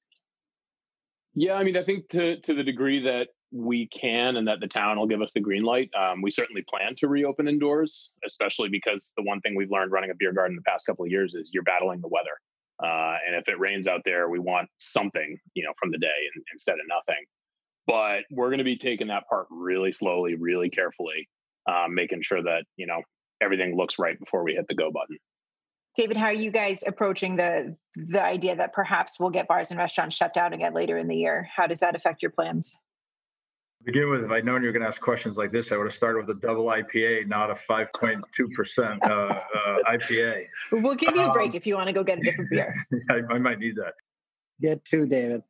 Speaker 7: Yeah, I mean, I think to to the degree that we can and that the town will give us the green light, um, we certainly plan to reopen indoors, especially because the one thing we've learned running a beer garden the past couple of years is you're battling the weather. Uh, and if it rains out there, we want something, you know, from the day and, instead of nothing. But we're going to be taking that part really slowly, really carefully, um, making sure that, you know, everything looks right before we hit the go button.
Speaker 4: David, how are you guys approaching the the idea that perhaps we'll get bars and restaurants shut down again later in the year? How does that affect your plans?
Speaker 6: To begin with, if I'd known you were going to ask questions like this, I would have started with a double I P A, not a five point two percent uh, uh, I P A.
Speaker 4: We'll give you a break
Speaker 6: um,
Speaker 4: if you want to go get a different beer.
Speaker 6: I, I might need that.
Speaker 8: Get two, David.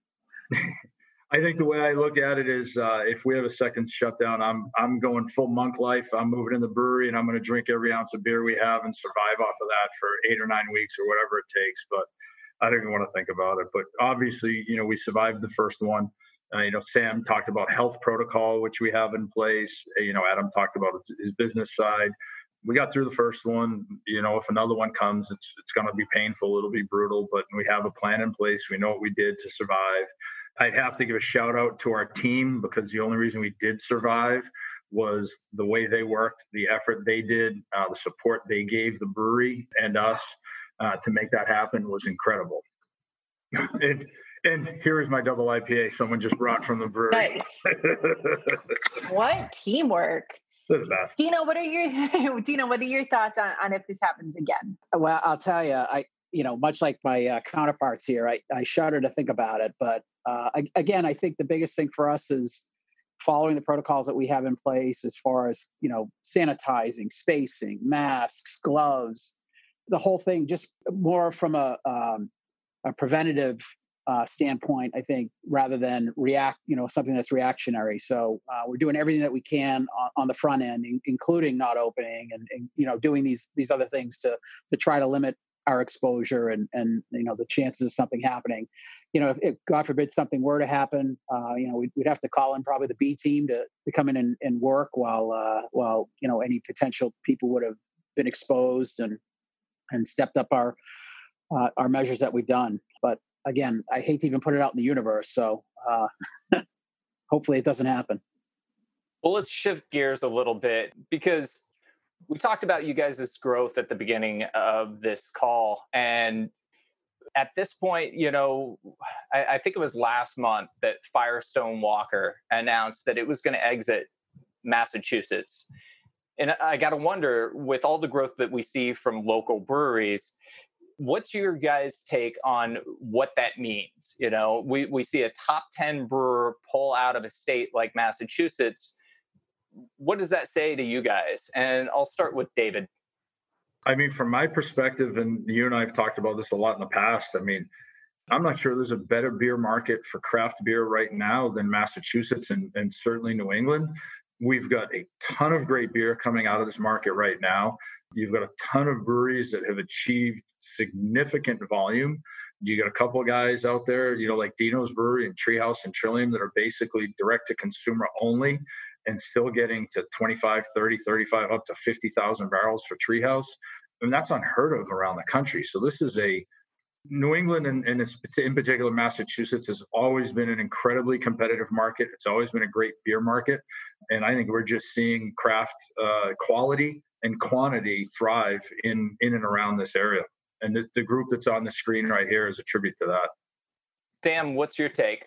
Speaker 6: I think the way I look at it is uh, if we have a second shutdown, I'm I'm going full monk life. I'm moving in the brewery and I'm going to drink every ounce of beer we have and survive off of that for eight or nine weeks or whatever it takes. But I don't even want to think about it. But obviously, you know, we survived the first one. Uh, you know, Sam talked about health protocol, which we have in place. You know, Adam talked about his business side. We got through the first one. You know, if another one comes, it's it's going to be painful. It'll be brutal, but we have a plan in place. We know what we did to survive. I'd have to give a shout out to our team because the only reason we did survive was the way they worked, the effort they did, uh, the support they gave the brewery and us uh, to make that happen was incredible. it, And here is my double I P A someone just brought from the brewery.
Speaker 4: Nice. What teamwork.
Speaker 6: They're the best.
Speaker 4: Dino, what are your Dino, what are your thoughts on, on if this happens again?
Speaker 8: Well, I'll tell you, I, you know, much like my uh, counterparts here, I, I shudder to think about it. But uh, I, again, I think the biggest thing for us is following the protocols that we have in place as far as, you know, sanitizing, spacing, masks, gloves, the whole thing, just more from a, um, a preventative Uh, standpoint, I think, rather than react, you know, something that's reactionary. So uh, we're doing everything that we can on, on the front end, in, including not opening and, and, you know, doing these these other things to to try to limit our exposure and, and, you know, the chances of something happening. You know, if, if God forbid something were to happen, uh, you know, we'd, we'd have to call in probably the B team to, to come in and, and work while, uh, while, you know, any potential people would have been exposed and, and stepped up our, uh, our measures that we've done. But again, I hate to even put it out in the universe. So uh, hopefully it doesn't happen.
Speaker 3: Well, let's shift gears a little bit, because we talked about you guys' growth at the beginning of this call. And at this point, you know, I, I think it was last month that Firestone Walker announced that it was going to exit Massachusetts. And I got to wonder, with all the growth that we see from local breweries, what's your guys' take on what that means? You know, we, we see a top ten brewer pull out of a state like Massachusetts. What does that say to you guys? And I'll start with David.
Speaker 6: I mean, from my perspective, and you and I have talked about this a lot in the past, I mean, I'm not sure there's a better beer market for craft beer right now than Massachusetts and, and certainly New England. We've got a ton of great beer coming out of this market right now. You've got a ton of breweries that have achieved significant volume. You got a couple of guys out there, you know, like Dino's Brewery and Treehouse and Trillium, that are basically direct to consumer only and still getting to twenty-five, thirty, thirty-five, up to fifty thousand barrels for Treehouse. And that's unheard of around the country. So this is a New England, and, and it's in particular Massachusetts, has always been an incredibly competitive market. It's always been a great beer market. And I think we're just seeing craft uh, quality and quantity thrive in, in and around this area. And the, the group that's on the screen right here is a tribute to that.
Speaker 3: Sam, what's your take?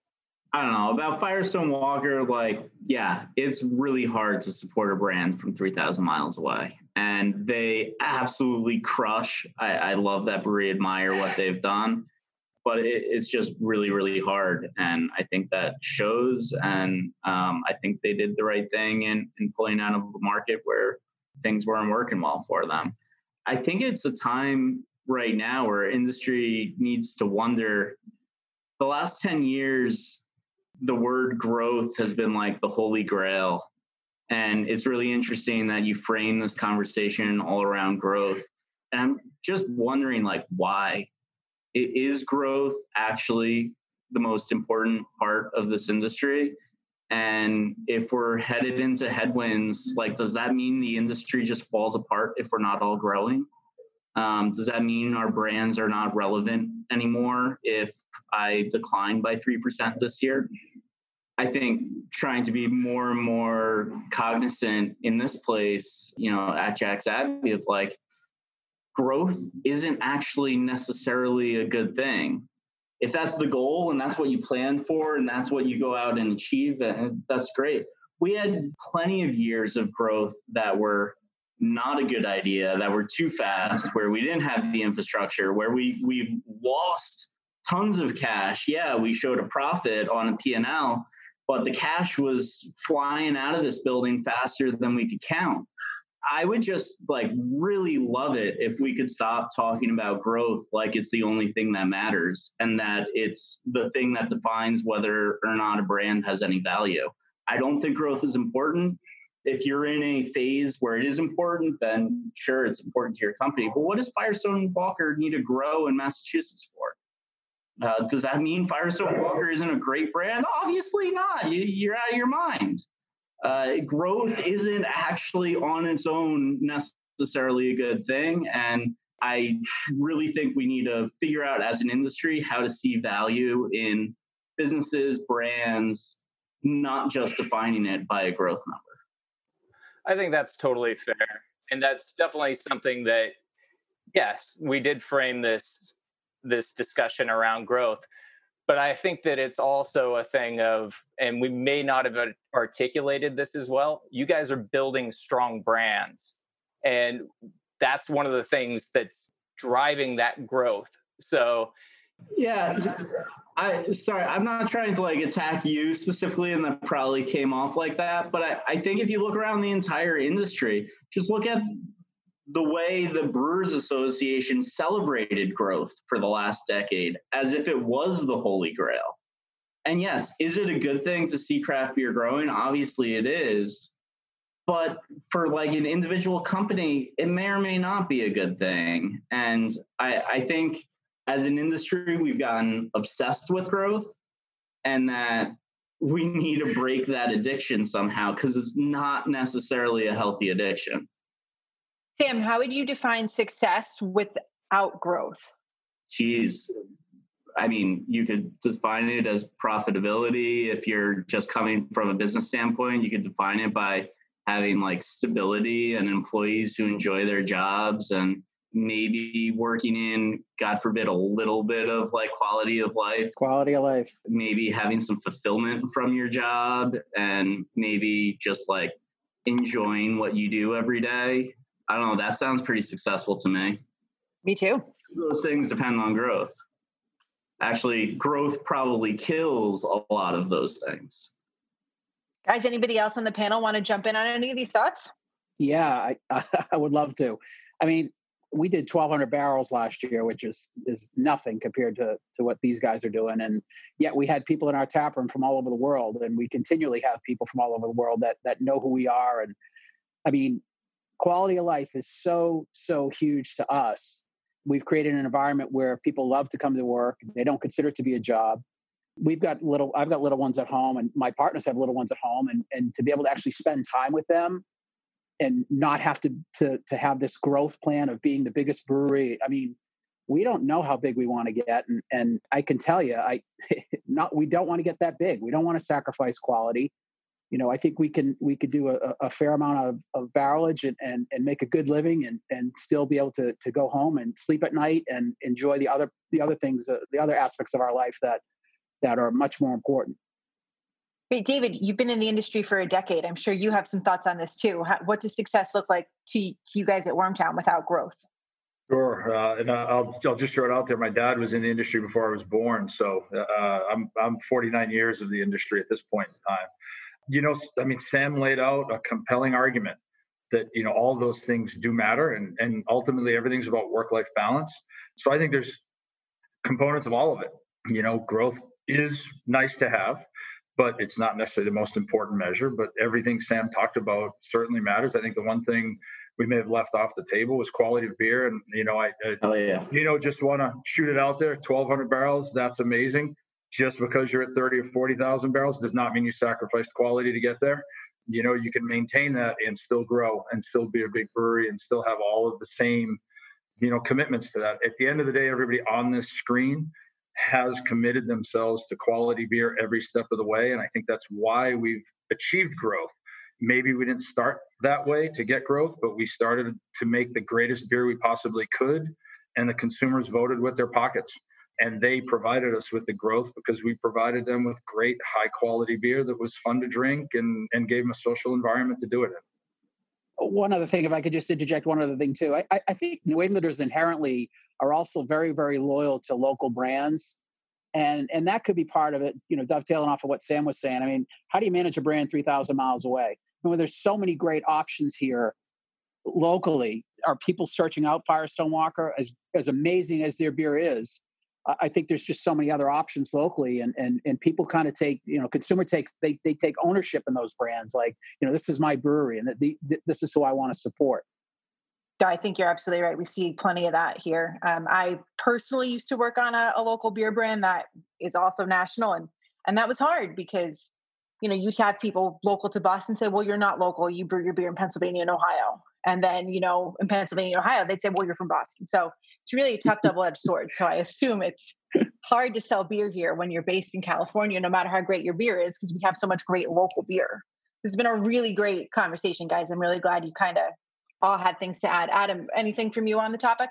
Speaker 5: I don't know about Firestone Walker. Like, yeah, it's really hard to support a brand from three thousand miles away. And they absolutely crush. I, I love that brewery, admire what they've done, but it, it's just really, really hard. And I think that shows. And um, I think they did the right thing in, in pulling out of a market where things weren't working well for them. I think it's a time right now where industry needs to wonder. The last ten years, the word growth has been like the holy grail. And it's really interesting that you frame this conversation all around growth. And I'm just wondering, like, why? Is growth actually the most important part of this industry? And if we're headed into headwinds, like, does that mean the industry just falls apart if we're not all growing? Um, does that mean our brands are not relevant anymore if I decline by three percent this year? I think trying to be more and more cognizant in this place, you know, at Jack's Abbey, of like, growth isn't actually necessarily a good thing. If that's the goal and that's what you plan for and that's what you go out and achieve, that's great. We had plenty of years of growth that were not a good idea, that were too fast, where we didn't have the infrastructure, where we we lost tons of cash. Yeah, we showed a profit on a P and L, but the cash was flying out of this building faster than we could count. I would just like really love it if we could stop talking about growth like it's the only thing that matters and that it's the thing that defines whether or not a brand has any value. I don't think growth is important. If you're in a phase where it is important, then sure, it's important to your company. But what does Firestone Walker need to grow in Massachusetts for? Uh, does that mean Firestone Walker isn't a great brand? Obviously not. You, you're out of your mind. Uh, growth isn't actually on its own necessarily a good thing. And I really think we need to figure out as an industry how to see value in businesses, brands, not just defining it by a growth number.
Speaker 3: I think that's totally fair. And that's definitely something that, yes, we did frame this this discussion around growth. But I think that it's also a thing of, and we may not have articulated this as well, you guys are building strong brands. And that's one of the things that's driving that growth. So
Speaker 5: yeah, I sorry, I'm not trying to like attack you specifically, and that probably came off like that. But I, I think if you look around the entire industry, just look at the way the Brewers Association celebrated growth for the last decade as if it was the holy grail. And yes, is it a good thing to see craft beer growing? Obviously it is. But for like an individual company, it may or may not be a good thing. And I, I think as an industry, we've gotten obsessed with growth, and that we need to break that addiction somehow, because it's not necessarily a healthy addiction.
Speaker 4: Sam, how would you define success without growth?
Speaker 5: Geez, I mean, you could define it as profitability. If you're just coming from a business standpoint, you could define it by having like stability and employees who enjoy their jobs, and maybe working in, God forbid, a little bit of like quality of life.
Speaker 8: Quality of life.
Speaker 5: Maybe having some fulfillment from your job, and maybe just like enjoying what you do every day. I don't know. That sounds pretty successful to me.
Speaker 4: Me too.
Speaker 5: Those things depend on growth. Actually, growth probably kills a lot of those things.
Speaker 4: Guys, anybody else on the panel want to jump in on any of these thoughts?
Speaker 8: Yeah, I, I would love to. I mean, we did twelve hundred barrels last year, which is is nothing compared to, to what these guys are doing. And yet we had people in our tap room from all over the world, and we continually have people from all over the world that that know who we are. And I mean, quality of life is so, so huge to us. We've created an environment where people love to come to work. They don't consider it to be a job. We've got little, I've got little ones at home, and my partners have little ones at home, and, and to be able to actually spend time with them and not have to, to, to have this growth plan of being the biggest brewery. I mean, we don't know how big we want to get. And, and I can tell you, I not, we don't want to get that big. We don't want to sacrifice quality. You know, I think we can, we could do a, a fair amount of, of barrelage and, and, and make a good living, and, and still be able to, to go home and sleep at night and enjoy the other, the other things, uh, the other aspects of our life that, that are much more important.
Speaker 4: Wait, David, you've been in the industry for a decade. I'm sure you have some thoughts on this too. How, what does success look like to, to you guys at Wormtown without growth?
Speaker 6: Sure, uh, and I'll I'll just throw it out there. My dad was in the industry before I was born, so uh, I'm I'm forty-nine years of the industry at this point in time. You know, I mean, Sam laid out a compelling argument that, you know, all those things do matter, and and ultimately everything's about work-life balance. So I think there's components of all of it. You know, growth is nice to have, but it's not necessarily the most important measure. But everything Sam talked about certainly matters. I think the one thing we may have left off the table was quality of beer. And, you know, I, I
Speaker 5: oh, yeah.
Speaker 6: you know, just want to shoot it out there. twelve hundred barrels, that's amazing. Just because you're at thirty or forty thousand barrels does not mean you sacrificed quality to get there. You know, you can maintain that and still grow and still be a big brewery and still have all of the same, you know, commitments to that. At the end of the day, everybody on this screen has committed themselves to quality beer every step of the way. And I think that's why we've achieved growth. Maybe we didn't start that way to get growth, but we started to make the greatest beer we possibly could. And the consumers voted with their pockets. And they provided us with the growth because we provided them with great high quality beer that was fun to drink and, and gave them a social environment to do it in.
Speaker 8: One other thing, if I could just interject one other thing too. I, I think New Englanders inherently are also very, very loyal to local brands. And and that could be part of it, you know, dovetailing off of what Sam was saying. I mean, how do you manage a brand three thousand miles away? I mean, there's so many great options here locally. Are people searching out Firestone Walker? As, as amazing as their beer is, I think there's just so many other options locally, and and and people kind of take, you know, consumer takes they they take ownership in those brands. Like, you know, this is my brewery, and the, the, this is who I want to support.
Speaker 4: I think you're absolutely right. We see plenty of that here. Um, I personally used to work on a, a local beer brand that is also national, and and that was hard because, you know, you'd have people local to Boston say, "Well, you're not local. You brew your beer in Pennsylvania and Ohio." And then, you know, in Pennsylvania and Ohio, they'd say, "Well, you're from Boston." So it's really a tough double-edged sword. So I assume it's hard to sell beer here when you're based in California, no matter how great your beer is, because we have so much great local beer. This has been a really great conversation, guys. I'm really glad you kind of all had things to add. Adam, anything from you on the topic?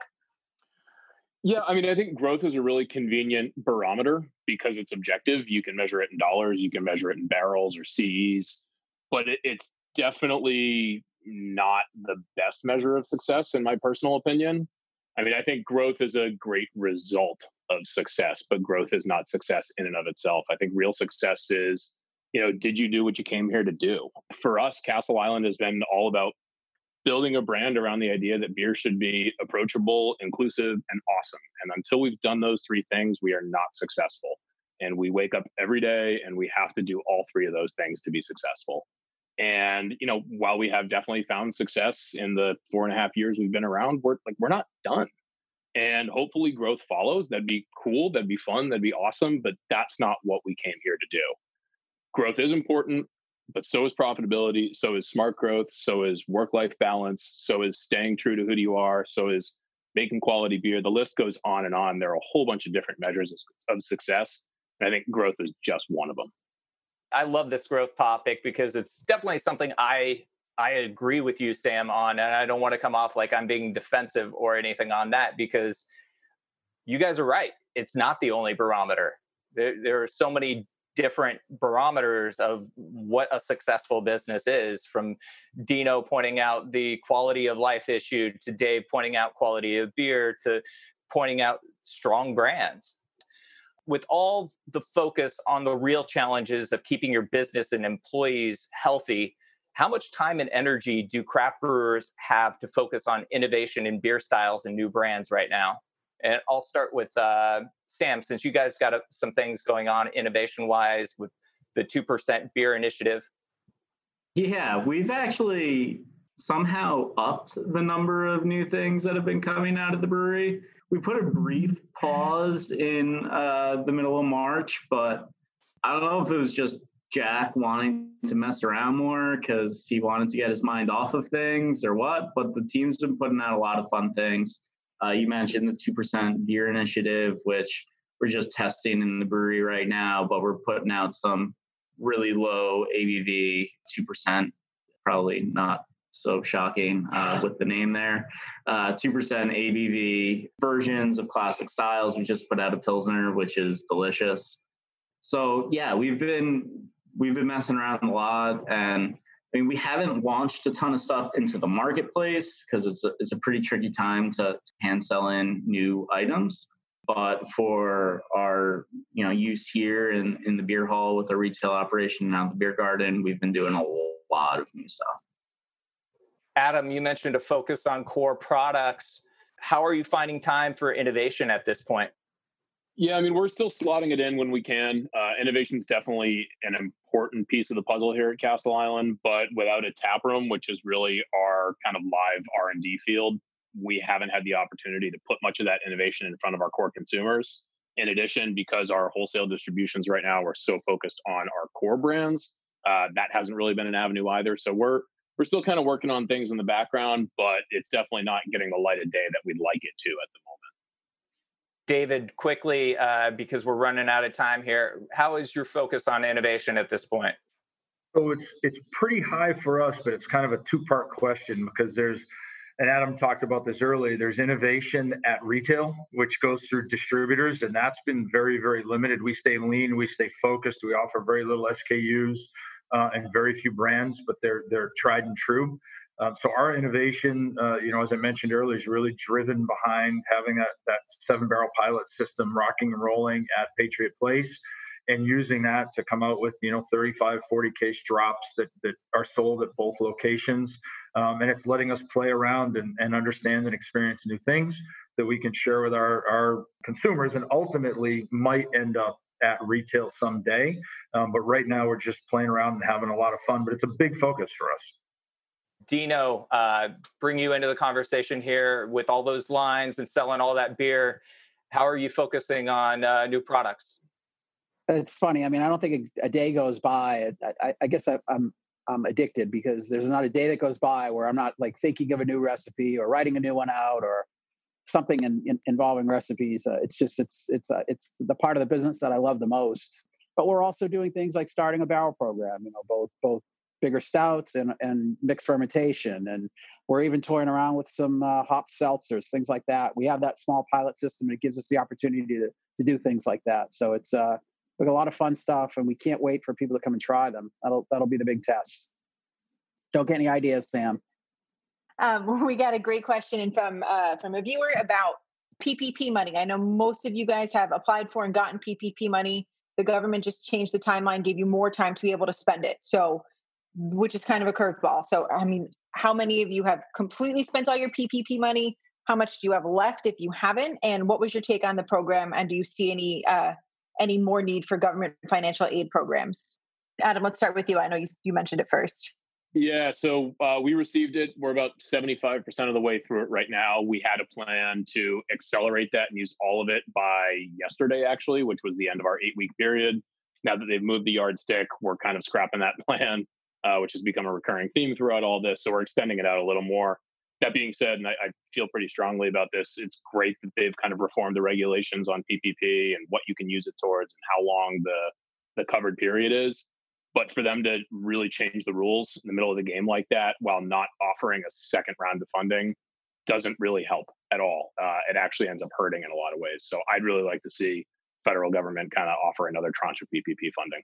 Speaker 7: Yeah, I mean, I think growth is a really convenient barometer because it's objective. You can measure it in dollars, you can measure it in barrels or C Es, but it, it's definitely not the best measure of success, in my personal opinion. I mean, I think growth is a great result of success, but growth is not success in and of itself. I think real success is, you know, did you do what you came here to do? For us, Castle Island has been all about building a brand around the idea that beer should be approachable, inclusive, and awesome. And until we've done those three things, we are not successful. And we wake up every day and we have to do all three of those things to be successful. And, you know, while we have definitely found success in the four and a half years we've been around, we're like, we're not done. And hopefully growth follows. That'd be cool. That'd be fun. That'd be awesome. But that's not what we came here to do. Growth is important, but so is profitability. So is smart growth. So is work-life balance. So is staying true to who you are. So is making quality beer. The list goes on and on. There are a whole bunch of different measures of success. And I think growth is just one of them.
Speaker 3: I love this growth topic because it's definitely something I I agree with you, Sam, on, and I don't want to come off like I'm being defensive or anything on that, because you guys are right. It's not the only barometer. There, there are so many different barometers of what a successful business is, from Dino pointing out the quality of life issue to Dave pointing out quality of beer to pointing out strong brands. With all the focus on the real challenges of keeping your business and employees healthy, how much time and energy do craft brewers have to focus on innovation in beer styles and new brands right now? And I'll start with uh, Sam, since you guys got uh, some things going on innovation-wise with the two percent Beer Initiative.
Speaker 5: Yeah, we've actually somehow upped the number of new things that have been coming out of the brewery. We put a brief pause in uh, the middle of March, but I don't know if it was just Jack wanting to mess around more because he wanted to get his mind off of things or what, but the team's been putting out a lot of fun things. Uh, you mentioned the two percent Beer Initiative, which we're just testing in the brewery right now, but we're putting out some really low A B V, two percent, probably not so shocking uh, with the name there. Uh, two percent A B V versions of classic styles. We just put out a Pilsner, which is delicious. So yeah, we've been we've been messing around a lot, and I mean we haven't launched a ton of stuff into the marketplace because it's a, it's a pretty tricky time to, to hand sell in new items. But for our you know use here in, in the beer hall with our retail operation and out the beer garden, we've been doing a lot of new stuff.
Speaker 3: Adam, you mentioned a focus on core products. How are you finding time for innovation at this point?
Speaker 7: Yeah, I mean, we're still slotting it in when we can. Uh, innovation is definitely an important piece of the puzzle here at Castle Island, but without a tap room, which is really our kind of live R and D field, we haven't had the opportunity to put much of that innovation in front of our core consumers. In addition, because our wholesale distributions right now are so focused on our core brands, uh, that hasn't really been an avenue either. So we're we're still kind of working on things in the background, but it's definitely not getting the light of day that we'd like it to at the moment.
Speaker 3: David, quickly, uh, because we're running out of time here, how is your focus on innovation at this point?
Speaker 6: So it's it's pretty high for us, but it's kind of a two-part question because there's, and Adam talked about this earlier, there's innovation at retail, which goes through distributors, and that's been very, very limited. We stay lean, we stay focused, we offer very little S K Us uh, and very few brands, but they're they're tried and true. Uh, so our innovation, uh, you know, as I mentioned earlier, is really driven behind having a, that seven barrel pilot system rocking and rolling at Patriot Place and using that to come out with, you know, thirty-five, forty case drops that, that are sold at both locations. Um, and it's letting us play around and, and understand and experience new things that we can share with our, our consumers and ultimately might end up at retail someday. Um, but right now we're just playing around and having a lot of fun, but it's a big focus for us.
Speaker 3: Dino, uh, bring you into the conversation here with all those lines and selling all that beer. How are you focusing on uh, new products?
Speaker 8: It's funny. I mean, I don't think a, a day goes by. I, I, I guess I, I'm I'm addicted because there's not a day that goes by where I'm not like thinking of a new recipe or writing a new one out or something in, in, involving recipes. Uh, it's just it's it's uh, it's the part of the business that I love the most. But we're also doing things like starting a barrel program. You know, both both. bigger stouts and, and mixed fermentation. And we're even toying around with some uh, hop seltzers, things like that. We have that small pilot system. And it gives us the opportunity to, to do things like that. So it's uh, like a lot of fun stuff and we can't wait for people to come and try them. That'll, that'll be the big test. Don't get any ideas, Sam.
Speaker 4: Um, we got a great question from, uh, from a viewer about P P P money. I know most of you guys have applied for and gotten P P P money. The government just changed the timeline, gave you more time to be able to spend it. So which is kind of a curveball. So, I mean, how many of you have completely spent all your P P P money? How much do you have left if you haven't? And what was your take on the program? And do you see any uh, any more need for government financial aid programs? Adam, let's start with you. I know you, you mentioned it first.
Speaker 7: Yeah, so uh, we received it. We're about seventy-five percent of the way through it right now. We had a plan to accelerate that and use all of it by yesterday, actually, which was the end of our eight-week period. Now that they've moved the yardstick, we're kind of scrapping that plan, uh, which has become a recurring theme throughout all this. So we're extending it out a little more. That being said, and I, I feel pretty strongly about this, it's great that they've kind of reformed the regulations on P P P and what you can use it towards and how long the, the covered period is. But for them to really change the rules in the middle of the game like that while not offering a second round of funding doesn't really help at all. Uh, it actually ends up hurting in a lot of ways. So I'd really like to see federal government kind of offer another tranche of P P P funding.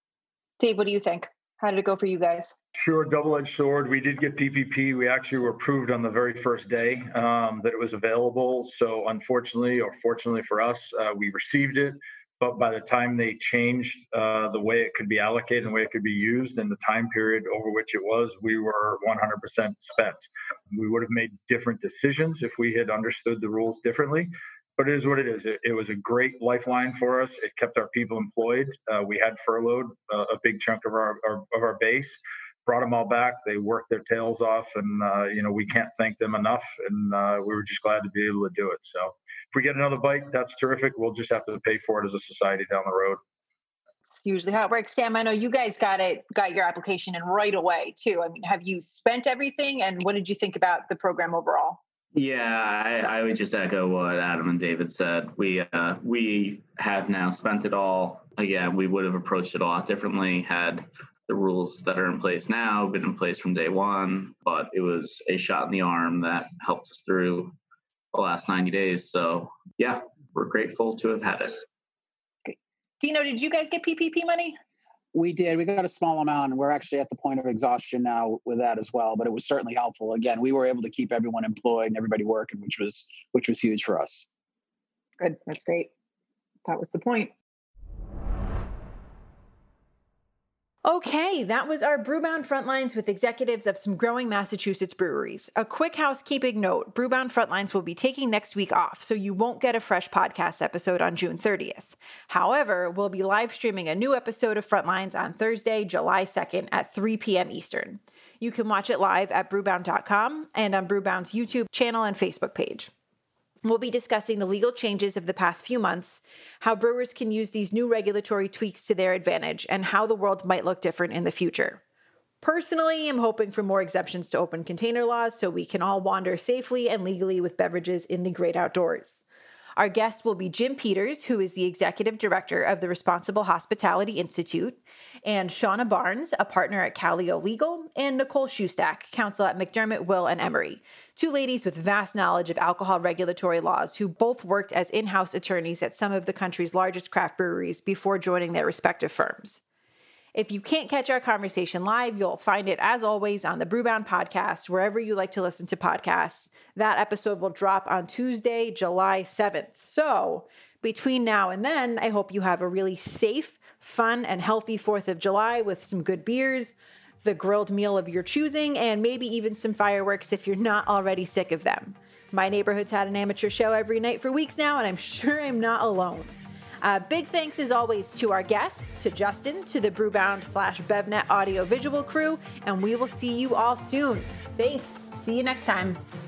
Speaker 4: Dave, what do you think? How did it go for you guys?
Speaker 6: Sure, double-edged sword. We did get P P P. We actually were approved on the very first day um, that it was available. So unfortunately, or fortunately for us, uh, we received it. But by the time they changed uh, the way it could be allocated and the way it could be used and the time period over which it was, we were one hundred percent spent. We would have made different decisions if we had understood the rules differently. But it is what it is. It, it was a great lifeline for us. It kept our people employed. Uh, we had furloughed uh, a big chunk of our, our of our base, brought them all back. They worked their tails off, and uh, you know we can't thank them enough. And uh, we were just glad to be able to do it. So if we get another bite, that's terrific. We'll just have to pay for it as a society down the road.
Speaker 4: It's usually how it works. Sam, I know you guys got it, got your application in right away too. I mean, have you spent everything, and what did you think about the program overall?
Speaker 5: Yeah, I, I would just echo what Adam and David said. We uh, we have now spent it all. Again, we would have approached it a lot differently had the rules that are in place now been in place from day one. But it was a shot in the arm that helped us through the last ninety days. So yeah, we're grateful to have had it.
Speaker 4: Okay. Dino, did you guys get P P P money?
Speaker 8: We did. We got a small amount, and we're actually at the point of exhaustion now with that as well. But it was certainly helpful. Again, we were able to keep everyone employed and everybody working, which was which was huge for us.
Speaker 4: Good. That's great. That was the point.
Speaker 2: Okay, that was our Brewbound Frontlines with executives of some growing Massachusetts breweries. A quick housekeeping note, Brewbound Frontlines will be taking next week off, so you won't get a fresh podcast episode on June thirtieth. However, we'll be live streaming a new episode of Frontlines on Thursday, July second at three p.m. Eastern. You can watch it live at brewbound dot com and on Brewbound's YouTube channel and Facebook page. We'll be discussing the legal changes of the past few months, how brewers can use these new regulatory tweaks to their advantage, and how the world might look different in the future. Personally, I'm hoping for more exemptions to open container laws so we can all wander safely and legally with beverages in the great outdoors. Our guest will be Jim Peters, who is the executive director of the Responsible Hospitality Institute, and Shauna Barnes, a partner at Callio Legal, and Nicole Shoestack, counsel at McDermott, Will, and Emery, two ladies with vast knowledge of alcohol regulatory laws who both worked as in-house attorneys at some of the country's largest craft breweries before joining their respective firms. If you can't catch our conversation live, you'll find it, as always, on the Brewbound podcast, wherever you like to listen to podcasts. That episode will drop on Tuesday, July seventh. So between now and then, I hope you have a really safe, fun, and healthy fourth of July with some good beers, the grilled meal of your choosing, and maybe even some fireworks if you're not already sick of them. My neighborhood's had an amateur show every night for weeks now, and I'm sure I'm not alone. Uh, big thanks, as always, to our guests, to Justin, to the Brewbound slash BevNet audio visual crew, and we will see you all soon. Thanks. See you next time.